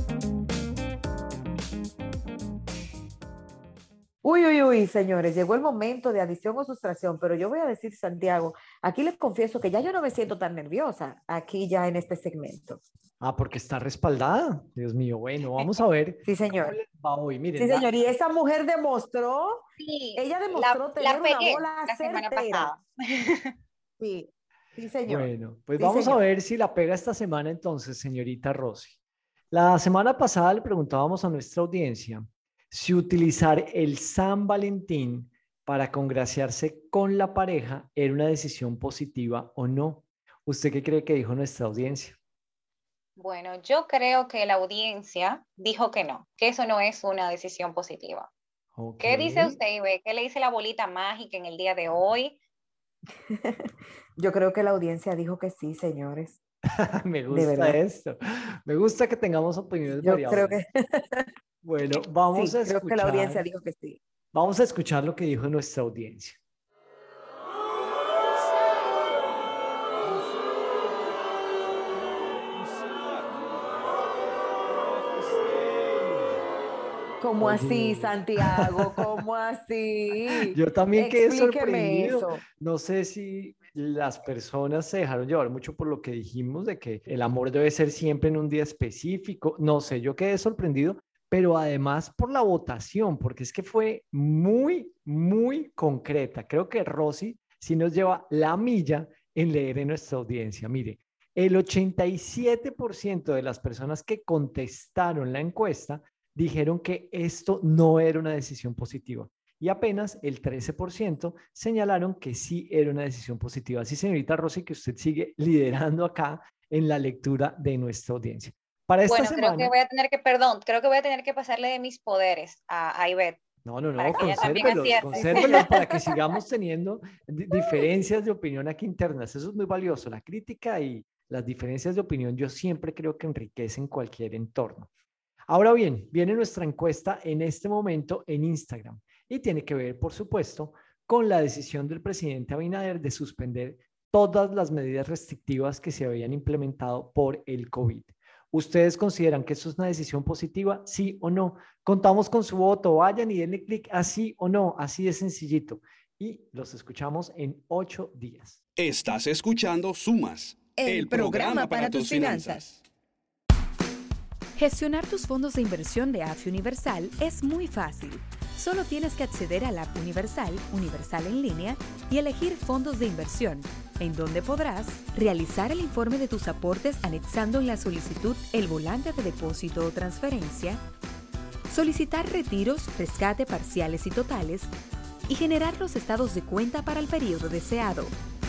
Uy, uy, uy, señores, llegó el momento de adición o sustracción, pero yo voy a decir, Santiago, aquí les confieso que ya yo no me siento tan nerviosa aquí ya en este segmento. Ah, porque está respaldada. Dios mío, bueno, vamos a ver. Sí, señor. ¿Cómo les va hoy? Miren, Sí, la- señor, y esa mujer demostró, Sí, ella demostró la, tener la una pegué bola la semana certera. pasada. Sí, sí, señor. Bueno, pues Sí, vamos señor. a ver si la pega esta semana entonces, señorita Rosy. La semana pasada le preguntábamos a nuestra audiencia si utilizar el San Valentín para congraciarse con la pareja era una decisión positiva o no. ¿Usted qué cree que dijo nuestra audiencia? Bueno, yo creo que la audiencia dijo que no, que eso no es una decisión positiva. Ok. ¿Qué dice usted, Ibe? ¿Qué le dice la bolita mágica en el día de hoy? Yo creo que la audiencia dijo que sí, señores. Me De gusta verdad. esto. Me gusta que tengamos opiniones Yo creo variables. que Bueno, vamos sí, a creo que la audiencia escuchar, dijo que sí. vamos a escuchar lo que dijo nuestra audiencia. ¿Cómo Oye. así, Santiago? ¿Cómo así? Yo también quedé Explíqueme sorprendido. eso. No sé si las personas se dejaron llevar mucho por lo que dijimos de que el amor debe ser siempre en un día específico. No sé, yo quedé sorprendido, pero además por la votación, porque es que fue muy, muy concreta. Creo que Rosy sí nos lleva la milla en leer en nuestra audiencia. Mire, el ochenta y siete por ciento de las personas que contestaron la encuesta dijeron que esto no era una decisión positiva y apenas el trece por ciento señalaron que sí era una decisión positiva. Así, señorita Rosy, que usted sigue liderando acá en la lectura de nuestra audiencia. Para esta Bueno, creo que semana... voy a tener que, perdón, creo que voy a tener que pasarle de mis poderes a, a Ivette. No, no, Para no, que ella también consérvelos, acierte. consérvelos para que sigamos teniendo di- diferencias de opinión aquí internas. Eso es muy valioso. La crítica y las diferencias de opinión yo siempre creo que enriquecen cualquier entorno. Ahora bien, viene nuestra encuesta en este momento en Instagram y tiene que ver, por supuesto, con la decisión del presidente Abinader de suspender todas las medidas restrictivas que se habían implementado por el COVID. ¿Ustedes consideran que eso es una decisión positiva? ¿Sí o no? Contamos con su voto. Vayan y denle clic a sí o no. Así de sencillito. Y los escuchamos en ocho días. Estás escuchando Sumas, el, programa para tus finanzas. Gestionar tus fondos de inversión de A F I Universal es muy fácil. Solo tienes que acceder a la app Universal, Universal en línea, y elegir fondos de inversión, en donde podrás realizar el informe de tus aportes anexando en la solicitud el volante de depósito o transferencia, solicitar retiros, rescate parciales y totales, y generar los estados de cuenta para el periodo deseado.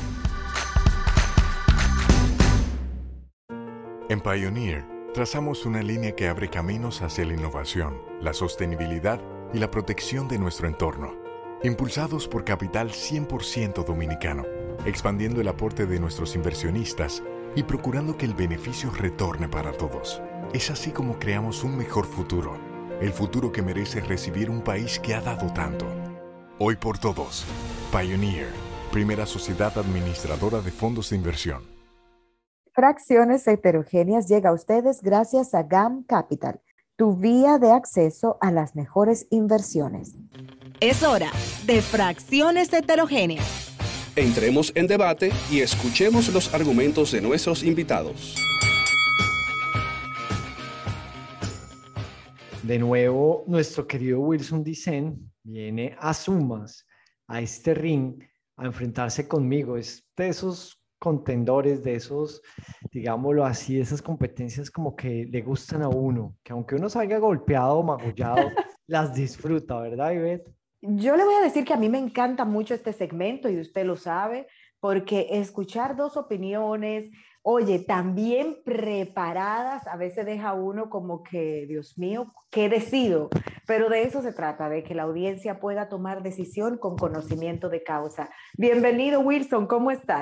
En Pioneer, trazamos una línea que abre caminos hacia la innovación, la sostenibilidad y la protección de nuestro entorno, impulsados por capital cien por ciento dominicano, expandiendo el aporte de nuestros inversionistas y procurando que el beneficio retorne para todos. Es así como creamos un mejor futuro, el futuro que merece recibir un país que ha dado tanto. Hoy por todos, Pioneer, primera sociedad administradora de fondos de inversión. Fracciones Heterogéneas llega a ustedes gracias a G A M Capital, tu vía de acceso a las mejores inversiones. Es hora de Fracciones Heterogéneas. Entremos en debate y escuchemos los argumentos de nuestros invitados. De nuevo, nuestro querido Wilson Dicen viene a Sumas, a este ring, a enfrentarse conmigo. Es de esos contendores, de esos, digámoslo así, esas competencias como que le gustan a uno, que aunque uno salga golpeado o magullado, las disfruta, ¿verdad, Ivette? Yo le voy a decir que a mí me encanta mucho este segmento y usted lo sabe, porque escuchar dos opiniones, oye, también preparadas, a veces deja uno como que, Dios mío, ¿qué decido? Pero de eso se trata, de que la audiencia pueda tomar decisión con conocimiento de causa. Bienvenido, Wilson, ¿cómo estás?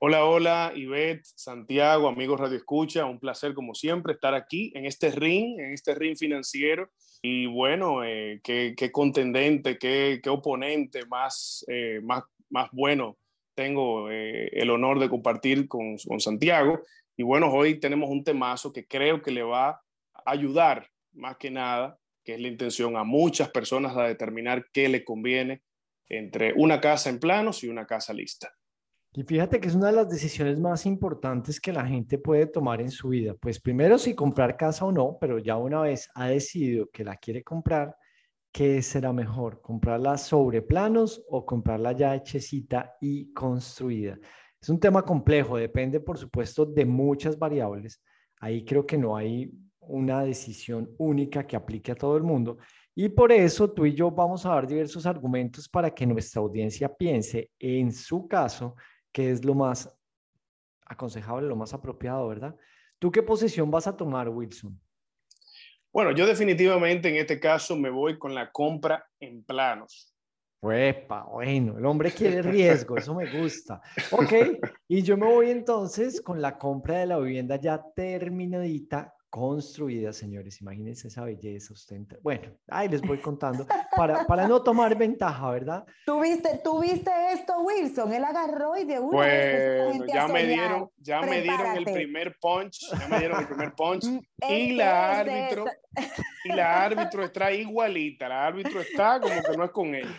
Hola, hola, Ivette, Santiago, amigos Radio Escucha, un placer como siempre estar aquí en este ring, en este ring financiero. Y bueno, eh, qué, qué contendente, qué, qué oponente más, eh, más, más bueno tengo eh, el honor de compartir con, con Santiago. Y bueno, hoy tenemos un temazo que creo que le va a ayudar más que nada, que es la intención a muchas personas a determinar qué le conviene entre una casa en planos y una casa lista. Y fíjate que es una de las decisiones más importantes que la gente puede tomar en su vida. Pues primero si comprar casa o no, pero ya una vez ha decidido que la quiere comprar, ¿qué será mejor? ¿Comprarla sobre planos o comprarla ya hechecita y construida? Es un tema complejo, depende por supuesto de muchas variables. Ahí creo que no hay una decisión única que aplique a todo el mundo. Y por eso tú y yo vamos a dar diversos argumentos para que nuestra audiencia piense en su caso qué es lo más aconsejable, lo más apropiado, ¿verdad? ¿Tú qué posición vas a tomar, Wilson? Bueno, yo definitivamente en este caso me voy con la compra en planos. Uepa, bueno, el hombre quiere riesgo, eso me gusta. Ok, y yo me voy entonces con la compra de la vivienda ya terminadita, construida, señores. Imagínense esa belleza, ostenta. Bueno, ahí les voy contando para, para no tomar ventaja, ¿verdad? ¿Tú viste, tú viste esto, Wilson? Él agarró y de una vez Bueno, ya me dieron, ya me dieron el primer punch, ya me dieron el primer punch y la árbitro, y la árbitro está igualita, la árbitro está como que no es con él.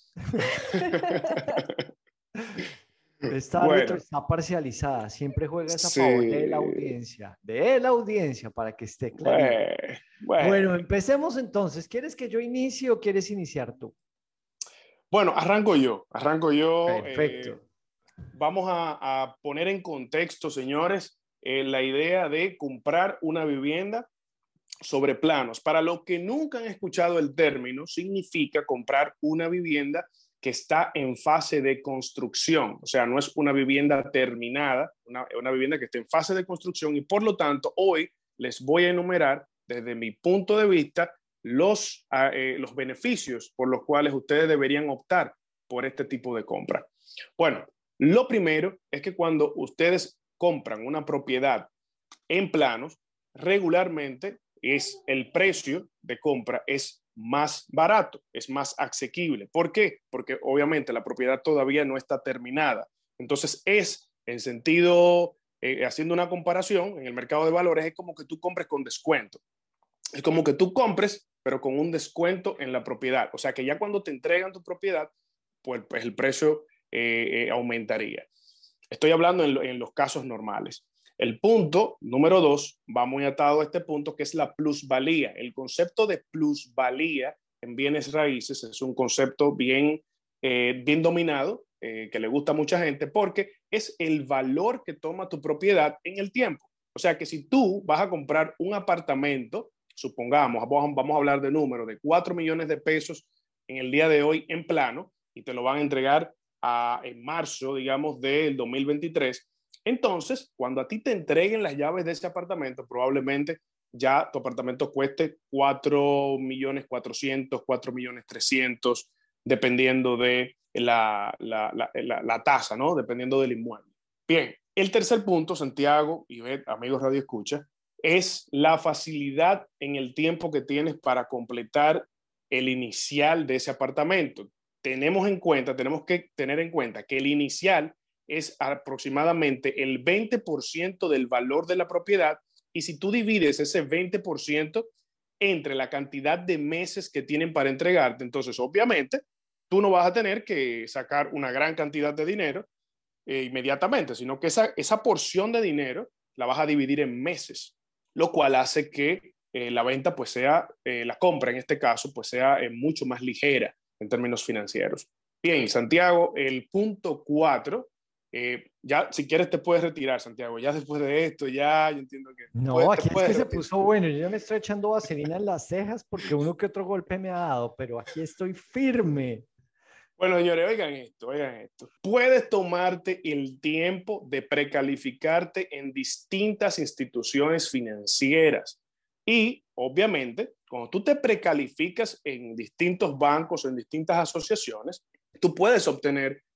Esta árbitro bueno. está parcializada, siempre juega esa sí. favor de la audiencia, de la audiencia, para que esté claro. Bueno, bueno. bueno, empecemos entonces. ¿Quieres que yo inicie o quieres iniciar tú? Bueno, arranco yo, arranco yo. Perfecto. Eh, vamos a, a poner en contexto, señores, eh, la idea de comprar una vivienda sobre planos. Para los que nunca han escuchado el término, significa comprar una vivienda que está en fase de construcción, o sea, no es una vivienda terminada, una, una vivienda que está en fase de construcción y por lo tanto hoy les voy a enumerar desde mi punto de vista los, eh, los beneficios por los cuales ustedes deberían optar por este tipo de compra. Bueno, lo primero es que cuando ustedes compran una propiedad en planos, regularmente es el precio de compra es más barato, es más asequible. ¿Por qué? Porque obviamente la propiedad todavía no está terminada. Entonces es, en sentido, eh, haciendo una comparación en el mercado de valores, es como que tú compres con descuento. Es como que tú compres, pero con un descuento en la propiedad. O sea que ya cuando te entregan tu propiedad, pues, pues el precio eh, eh, aumentaría. Estoy hablando en, en los casos normales. El punto número dos va muy atado a este punto, que es la plusvalía. El concepto de plusvalía en bienes raíces es un concepto bien, eh, bien dominado, eh, que le gusta a mucha gente, porque es el valor que toma tu propiedad en el tiempo. O sea que si tú vas a comprar un apartamento, supongamos, vamos a hablar de números, de cuatro millones de pesos en el día de hoy en plano, y te lo van a entregar a, en marzo, digamos, del dos mil veintitrés, entonces, cuando a ti te entreguen las llaves de ese apartamento, probablemente ya tu apartamento cueste cuatro millones cuatrocientos, cuatro millones trescientos, dependiendo de la, la, la, la, la tasa, ¿no? Dependiendo del inmueble. Bien, el tercer punto, Santiago y Ivette, amigos Radio Escucha, es la facilidad en el tiempo que tienes para completar el inicial de ese apartamento. Tenemos en cuenta, tenemos que tener en cuenta que el inicial es aproximadamente el veinte por ciento del valor de la propiedad y si tú divides ese veinte por ciento entre la cantidad de meses que tienen para entregarte, entonces obviamente tú no vas a tener que sacar una gran cantidad de dinero eh, inmediatamente, sino que esa, esa porción de dinero la vas a dividir en meses, lo cual hace que eh, la venta pues sea, eh, la compra en este caso pues sea eh, mucho más ligera en términos financieros. Bien, Santiago, el punto cuatro. Eh, ya, si quieres te puedes retirar, Santiago. Ya después de esto, ya yo entiendo que... No, puedes, aquí es que se puso bueno. Yo ya me estoy echando vaselina en las cejas porque uno que otro golpe me ha dado, pero aquí estoy firme. Bueno, señores, oigan esto, oigan esto. Puedes tomarte el tiempo de precalificarte en distintas instituciones financieras. Y, obviamente, cuando tú te precalificas en distintos bancos o en distintas asociaciones, tú puedes obtener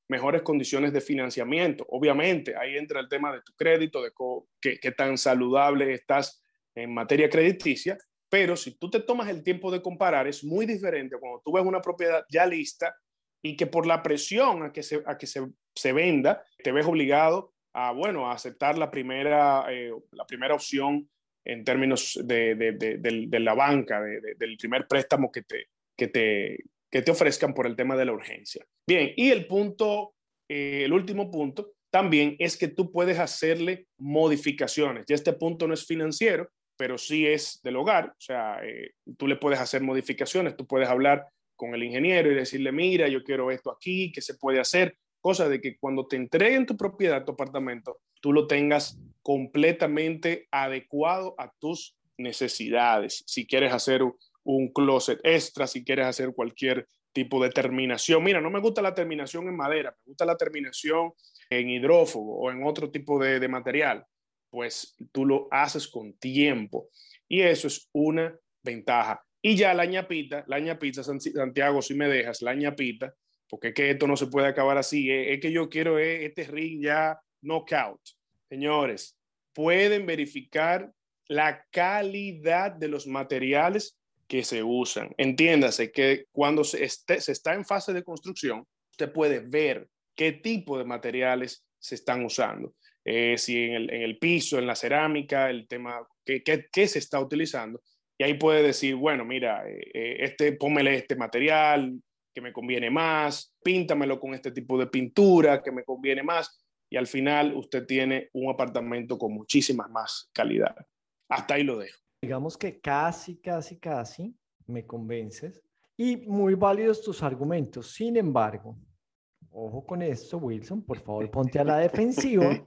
mejores condiciones de financiamiento. Obviamente, ahí entra el tema de tu crédito, de qué, qué tan saludable estás en materia crediticia, pero si tú te tomas el tiempo de comparar, es muy diferente cuando tú ves una propiedad ya lista y que por la presión a que se, a que se, se venda, te ves obligado a, bueno, a aceptar la primera, eh, la primera opción en términos de, de, de, de, de la banca, de, de, del primer préstamo que te, que, te, que te ofrezcan por el tema de la urgencia. Bien, y el punto, eh, el último punto también es que tú puedes hacerle modificaciones. Ya este punto no es financiero, pero sí es del hogar. O sea, eh, tú le puedes hacer modificaciones, tú puedes hablar con el ingeniero y decirle, mira, yo quiero esto aquí, ¿qué se puede hacer? Cosa de que cuando te entreguen tu propiedad, tu apartamento, tú lo tengas completamente adecuado a tus necesidades. Si quieres hacer un closet extra, si quieres hacer cualquier tipo de terminación. Mira, no me gusta la terminación en madera, me gusta la terminación en hidrófugo o en otro tipo de, de material. Pues tú lo haces con tiempo y eso es una ventaja. Y ya la ñapita, la ñapita, Santiago, si me dejas, la ñapita, porque es que esto no se puede acabar así, es, es que yo quiero este ring ya knockout. Señores, pueden verificar la calidad de los materiales que se usan. Entiéndase que cuando se, esté, se está en fase de construcción, usted puede ver qué tipo de materiales se están usando. Eh, si en el, en el piso, en la cerámica, el tema, qué, qué, qué se está utilizando. Y ahí puede decir, bueno, mira, eh, este, pónmele este material que me conviene más, píntamelo con este tipo de pintura que me conviene más. Y al final usted tiene un apartamento con muchísimas más calidad. Hasta ahí lo dejo. Digamos que casi, casi, casi me convences. Y muy válidos tus argumentos. Sin embargo, ojo con esto, Wilson, por favor, ponte a la defensiva.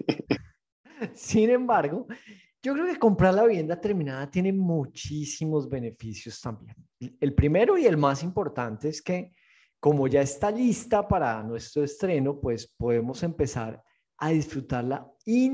Sin embargo, yo creo que comprar la vivienda terminada tiene muchísimos beneficios también. El primero y el más importante es que como ya está lista para nuestro estreno, pues podemos empezar a disfrutarla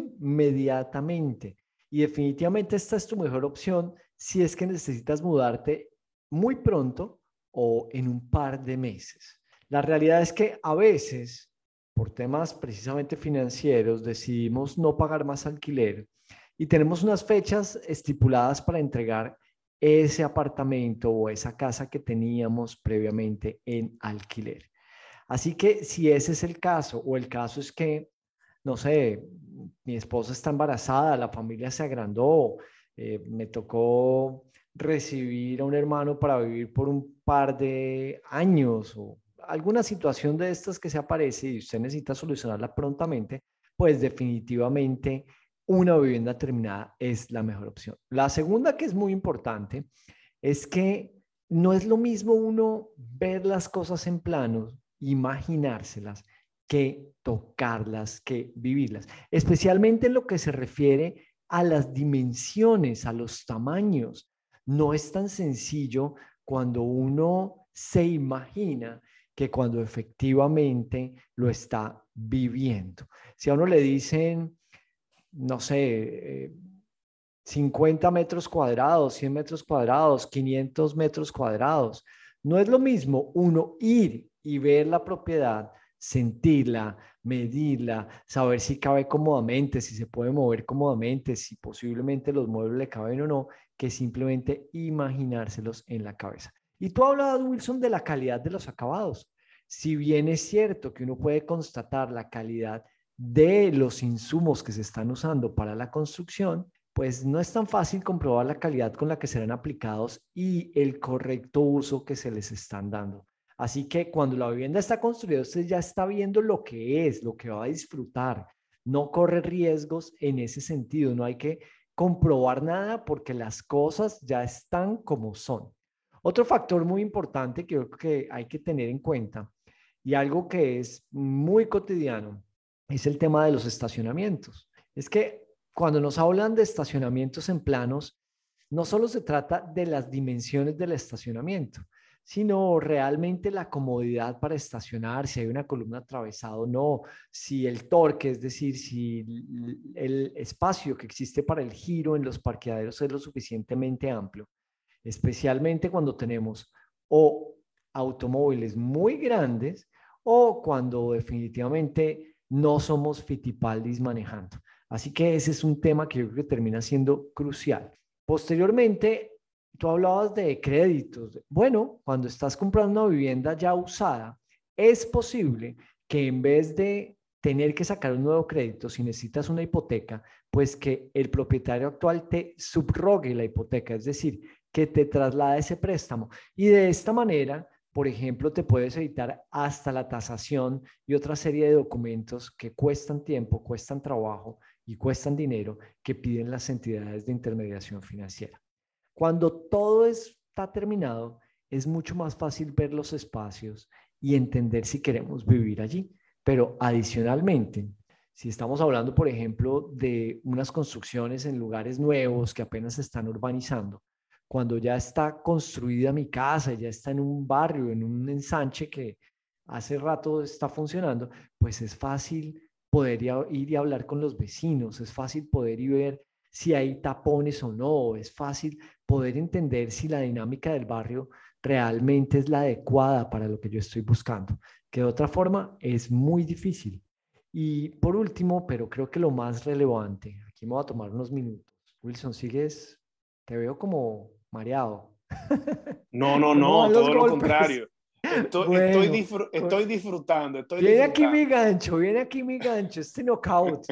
inmediatamente. Y definitivamente esta es tu mejor opción si es que necesitas mudarte muy pronto o en un par de meses. La realidad es que a veces, por temas precisamente financieros, decidimos no pagar más alquiler y tenemos unas fechas estipuladas para entregar ese apartamento o esa casa que teníamos previamente en alquiler. Así que si ese es el caso, o el caso es que, no sé, mi esposa está embarazada, la familia se agrandó, eh, me tocó recibir a un hermano para vivir por un par de años o alguna situación de estas que se aparece y usted necesita solucionarla prontamente, pues definitivamente una vivienda terminada es la mejor opción. La segunda, que es muy importante, es que no es lo mismo uno ver las cosas en planos, imaginárselas, que tocarlas, que vivirlas, especialmente en lo que se refiere a las dimensiones, a los tamaños. No es tan sencillo cuando uno se imagina que cuando efectivamente lo está viviendo. Si a uno le dicen, no sé, eh, cincuenta metros cuadrados, cien metros cuadrados, quinientos metros cuadrados, no es lo mismo uno ir y ver la propiedad, sentirla, medirla, saber si cabe cómodamente, si se puede mover cómodamente, si posiblemente los muebles le caben o no, que simplemente imaginárselos en la cabeza. Y tú hablabas, Wilson, de la calidad de los acabados. Si bien es cierto que uno puede constatar la calidad de los insumos que se están usando para la construcción, pues no es tan fácil comprobar la calidad con la que serán aplicados y el correcto uso que se les están dando. Así que cuando la vivienda está construida, usted ya está viendo lo que es, lo que va a disfrutar. No corre riesgos en ese sentido, no hay que comprobar nada porque las cosas ya están como son. Otro factor muy importante que yo creo que hay que tener en cuenta y algo que es muy cotidiano es el tema de los estacionamientos. Es que cuando nos hablan de estacionamientos en planos, no solo se trata de las dimensiones del estacionamiento, sino realmente la comodidad para estacionar, si hay una columna atravesada o no, si el torque, es decir, si el espacio que existe para el giro en los parqueaderos es lo suficientemente amplio, especialmente cuando tenemos o automóviles muy grandes o cuando definitivamente no somos fitipaldis manejando. Así que ese es un tema que yo creo que termina siendo crucial. Posteriormente, tú hablabas de créditos. Bueno, cuando estás comprando una vivienda ya usada, es posible que en vez de tener que sacar un nuevo crédito, si necesitas una hipoteca, pues que el propietario actual te subrogue la hipoteca, es decir, que te traslade ese préstamo. Y de esta manera, por ejemplo, te puedes evitar hasta la tasación y otra serie de documentos que cuestan tiempo, cuestan trabajo y cuestan dinero que piden las entidades de intermediación financiera. Cuando todo está terminado, es mucho más fácil ver los espacios y entender si queremos vivir allí. Pero adicionalmente, si estamos hablando, por ejemplo, de unas construcciones en lugares nuevos que apenas se están urbanizando, cuando ya está construida mi casa, ya está en un barrio, en un ensanche que hace rato está funcionando, pues es fácil poder ir y hablar con los vecinos, es fácil poder ir y ver si hay tapones o no, es fácil poder entender si la dinámica del barrio realmente es la adecuada para lo que yo estoy buscando, que de otra forma es muy difícil. Y por último, pero creo que lo más relevante, aquí me voy a tomar unos minutos. Wilson, ¿sigues? Te veo como mareado. No, no, no, todo lo contrario. Estoy, bueno, estoy, disfr estoy disfrutando. Estoy viene disfrutando. aquí mi gancho, viene aquí mi gancho, este knockout.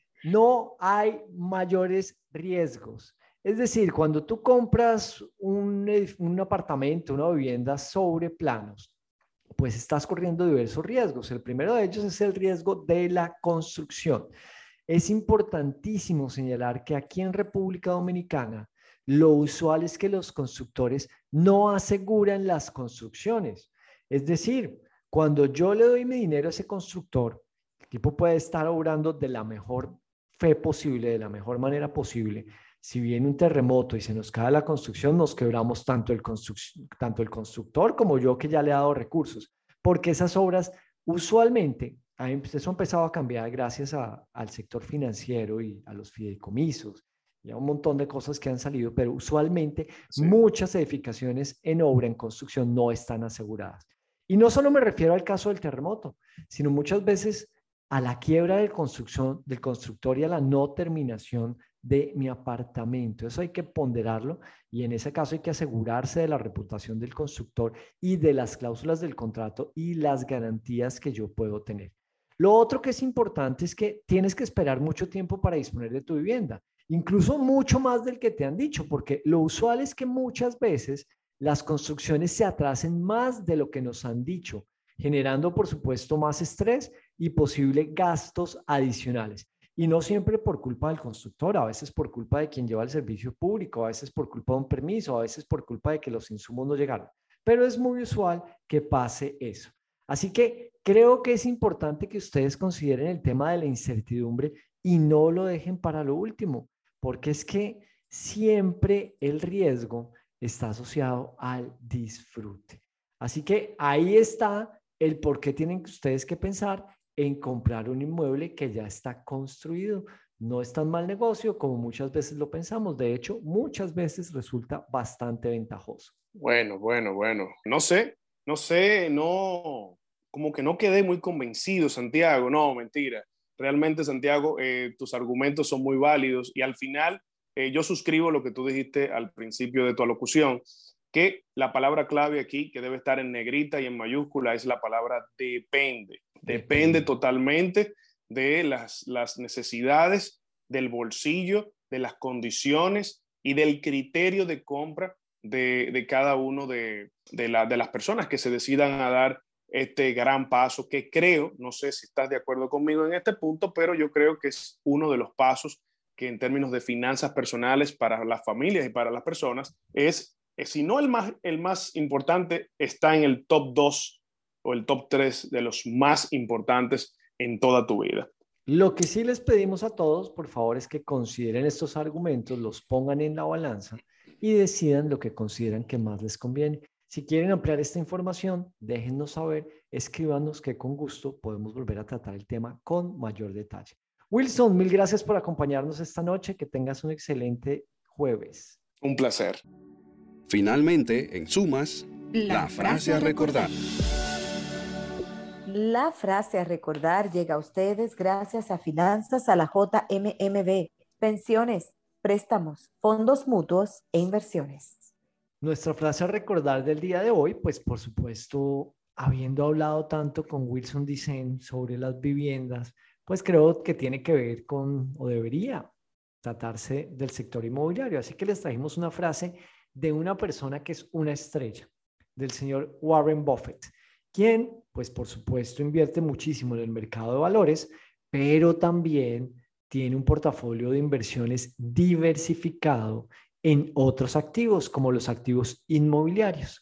No hay mayores riesgos. Es decir, cuando tú compras un, un apartamento, una vivienda sobre planos, pues estás corriendo diversos riesgos. El primero de ellos es el riesgo de la construcción. Es importantísimo señalar que aquí en República Dominicana, lo usual es que los constructores no aseguran las construcciones. Es decir, cuando yo le doy mi dinero a ese constructor, el tipo puede estar obrando de la mejor fe posible, de la mejor manera posible. Si viene un terremoto y se nos cae la construcción, nos quebramos tanto el, tanto el constructor como yo que ya le he dado recursos, porque esas obras usualmente, eso ha empezado a cambiar gracias a, al sector financiero y a los fideicomisos y a un montón de cosas que han salido, pero usualmente sí. Muchas edificaciones en obra, en construcción, no están aseguradas. Y no solo me refiero al caso del terremoto, sino muchas veces a la quiebra de construcción, del constructor y a la no terminación de mi apartamento. Eso hay que ponderarlo y en ese caso hay que asegurarse de la reputación del constructor y de las cláusulas del contrato y las garantías que yo puedo tener. Lo otro que es importante es que tienes que esperar mucho tiempo para disponer de tu vivienda, incluso mucho más del que te han dicho, porque lo usual es que muchas veces las construcciones se atrasen más de lo que nos han dicho, generando por supuesto más estrés y posibles gastos adicionales. Y no siempre por culpa del constructor, a veces por culpa de quien lleva el servicio público, a veces por culpa de un permiso, a veces por culpa de que los insumos no llegaron. Pero es muy usual que pase eso. Así que creo que es importante que ustedes consideren el tema de la incertidumbre y no lo dejen para lo último, porque es que siempre el riesgo está asociado al disfrute. Así que ahí está el por qué tienen ustedes que pensar en comprar un inmueble que ya está construido. No es tan mal negocio como muchas veces lo pensamos. De hecho, muchas veces resulta bastante ventajoso. Bueno, bueno, bueno. No sé, no sé, no, como que no quedé muy convencido, Santiago. No, mentira. Realmente, Santiago, eh, tus argumentos son muy válidos y al final eh, yo suscribo lo que tú dijiste al principio de tu alocución, que la palabra clave aquí, que debe estar en negrita y en mayúscula, es la palabra depende. Depende totalmente de las, las necesidades, del bolsillo, de las condiciones y del criterio de compra de, de cada uno de, de, la, de las personas que se decidan a dar este gran paso, que creo, no sé si estás de acuerdo conmigo en este punto, pero yo creo que es uno de los pasos que en términos de finanzas personales para las familias y para las personas es, si no el más, el más importante, está en el top dos o el top tres de los más importantes en toda tu vida. Lo que sí les pedimos a todos, por favor, es que consideren estos argumentos, los pongan en la balanza y decidan lo que consideran que más les conviene. Si quieren ampliar esta información, déjennos saber, escríbanos que con gusto podemos volver a tratar el tema con mayor detalle. Wilson, mil gracias por acompañarnos esta noche. Que tengas un excelente jueves. Un placer. Finalmente, en sumas, la, la frase a recordar. La frase a recordar llega a ustedes gracias a Finanzas a la J M M B, pensiones, préstamos, fondos mutuos e inversiones. Nuestra frase a recordar del día de hoy, pues por supuesto, habiendo hablado tanto con Wilson Dicen sobre las viviendas, pues creo que tiene que ver con, o debería tratarse del sector inmobiliario. Así que les trajimos una frase de una persona que es una estrella, del señor Warren Buffett, quien, pues por supuesto, invierte muchísimo en el mercado de valores, pero también tiene un portafolio de inversiones diversificado en otros activos, como los activos inmobiliarios.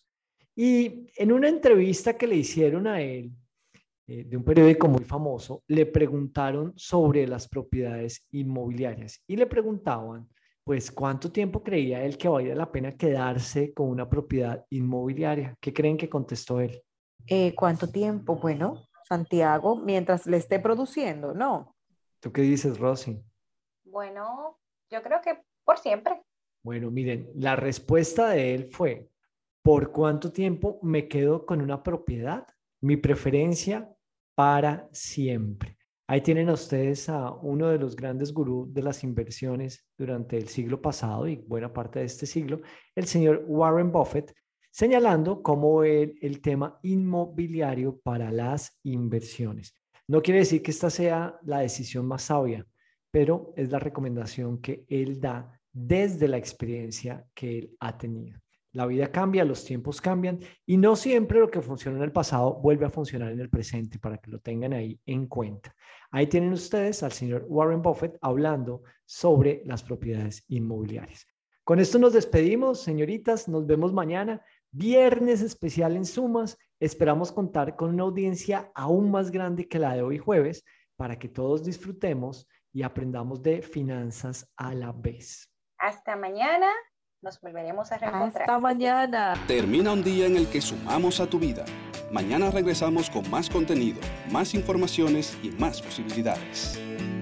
Y en una entrevista que le hicieron a él, eh, de un periódico muy famoso, le preguntaron sobre las propiedades inmobiliarias y le preguntaban, pues, ¿cuánto tiempo creía él que valía la pena quedarse con una propiedad inmobiliaria? ¿Qué creen que contestó él? Eh, ¿Cuánto tiempo? Bueno, Santiago, mientras le esté produciendo, ¿no? ¿Tú qué dices, Rosy? Bueno, yo creo que por siempre. Bueno, miren, la respuesta de él fue, ¿por cuánto tiempo me quedo con una propiedad? Mi preferencia, para siempre. Ahí tienen a ustedes a uno de los grandes gurús de las inversiones durante el siglo pasado y buena parte de este siglo, el señor Warren Buffett, señalando cómo ve el tema inmobiliario para las inversiones. No quiere decir que esta sea la decisión más sabia, pero es la recomendación que él da desde la experiencia que él ha tenido. La vida cambia, los tiempos cambian y no siempre lo que funcionó en el pasado vuelve a funcionar en el presente, para que lo tengan ahí en cuenta. Ahí tienen ustedes al señor Warren Buffett hablando sobre las propiedades inmobiliarias. Con esto nos despedimos, señoritas, nos vemos mañana. Viernes especial en Sumas. Esperamos contar con una audiencia aún más grande que la de hoy jueves para que todos disfrutemos y aprendamos de finanzas a la vez. Hasta mañana. Nos volveremos a reencontrar. Hasta mañana. Termina un día en el que sumamos a tu vida. Mañana regresamos con más contenido, más informaciones y más posibilidades.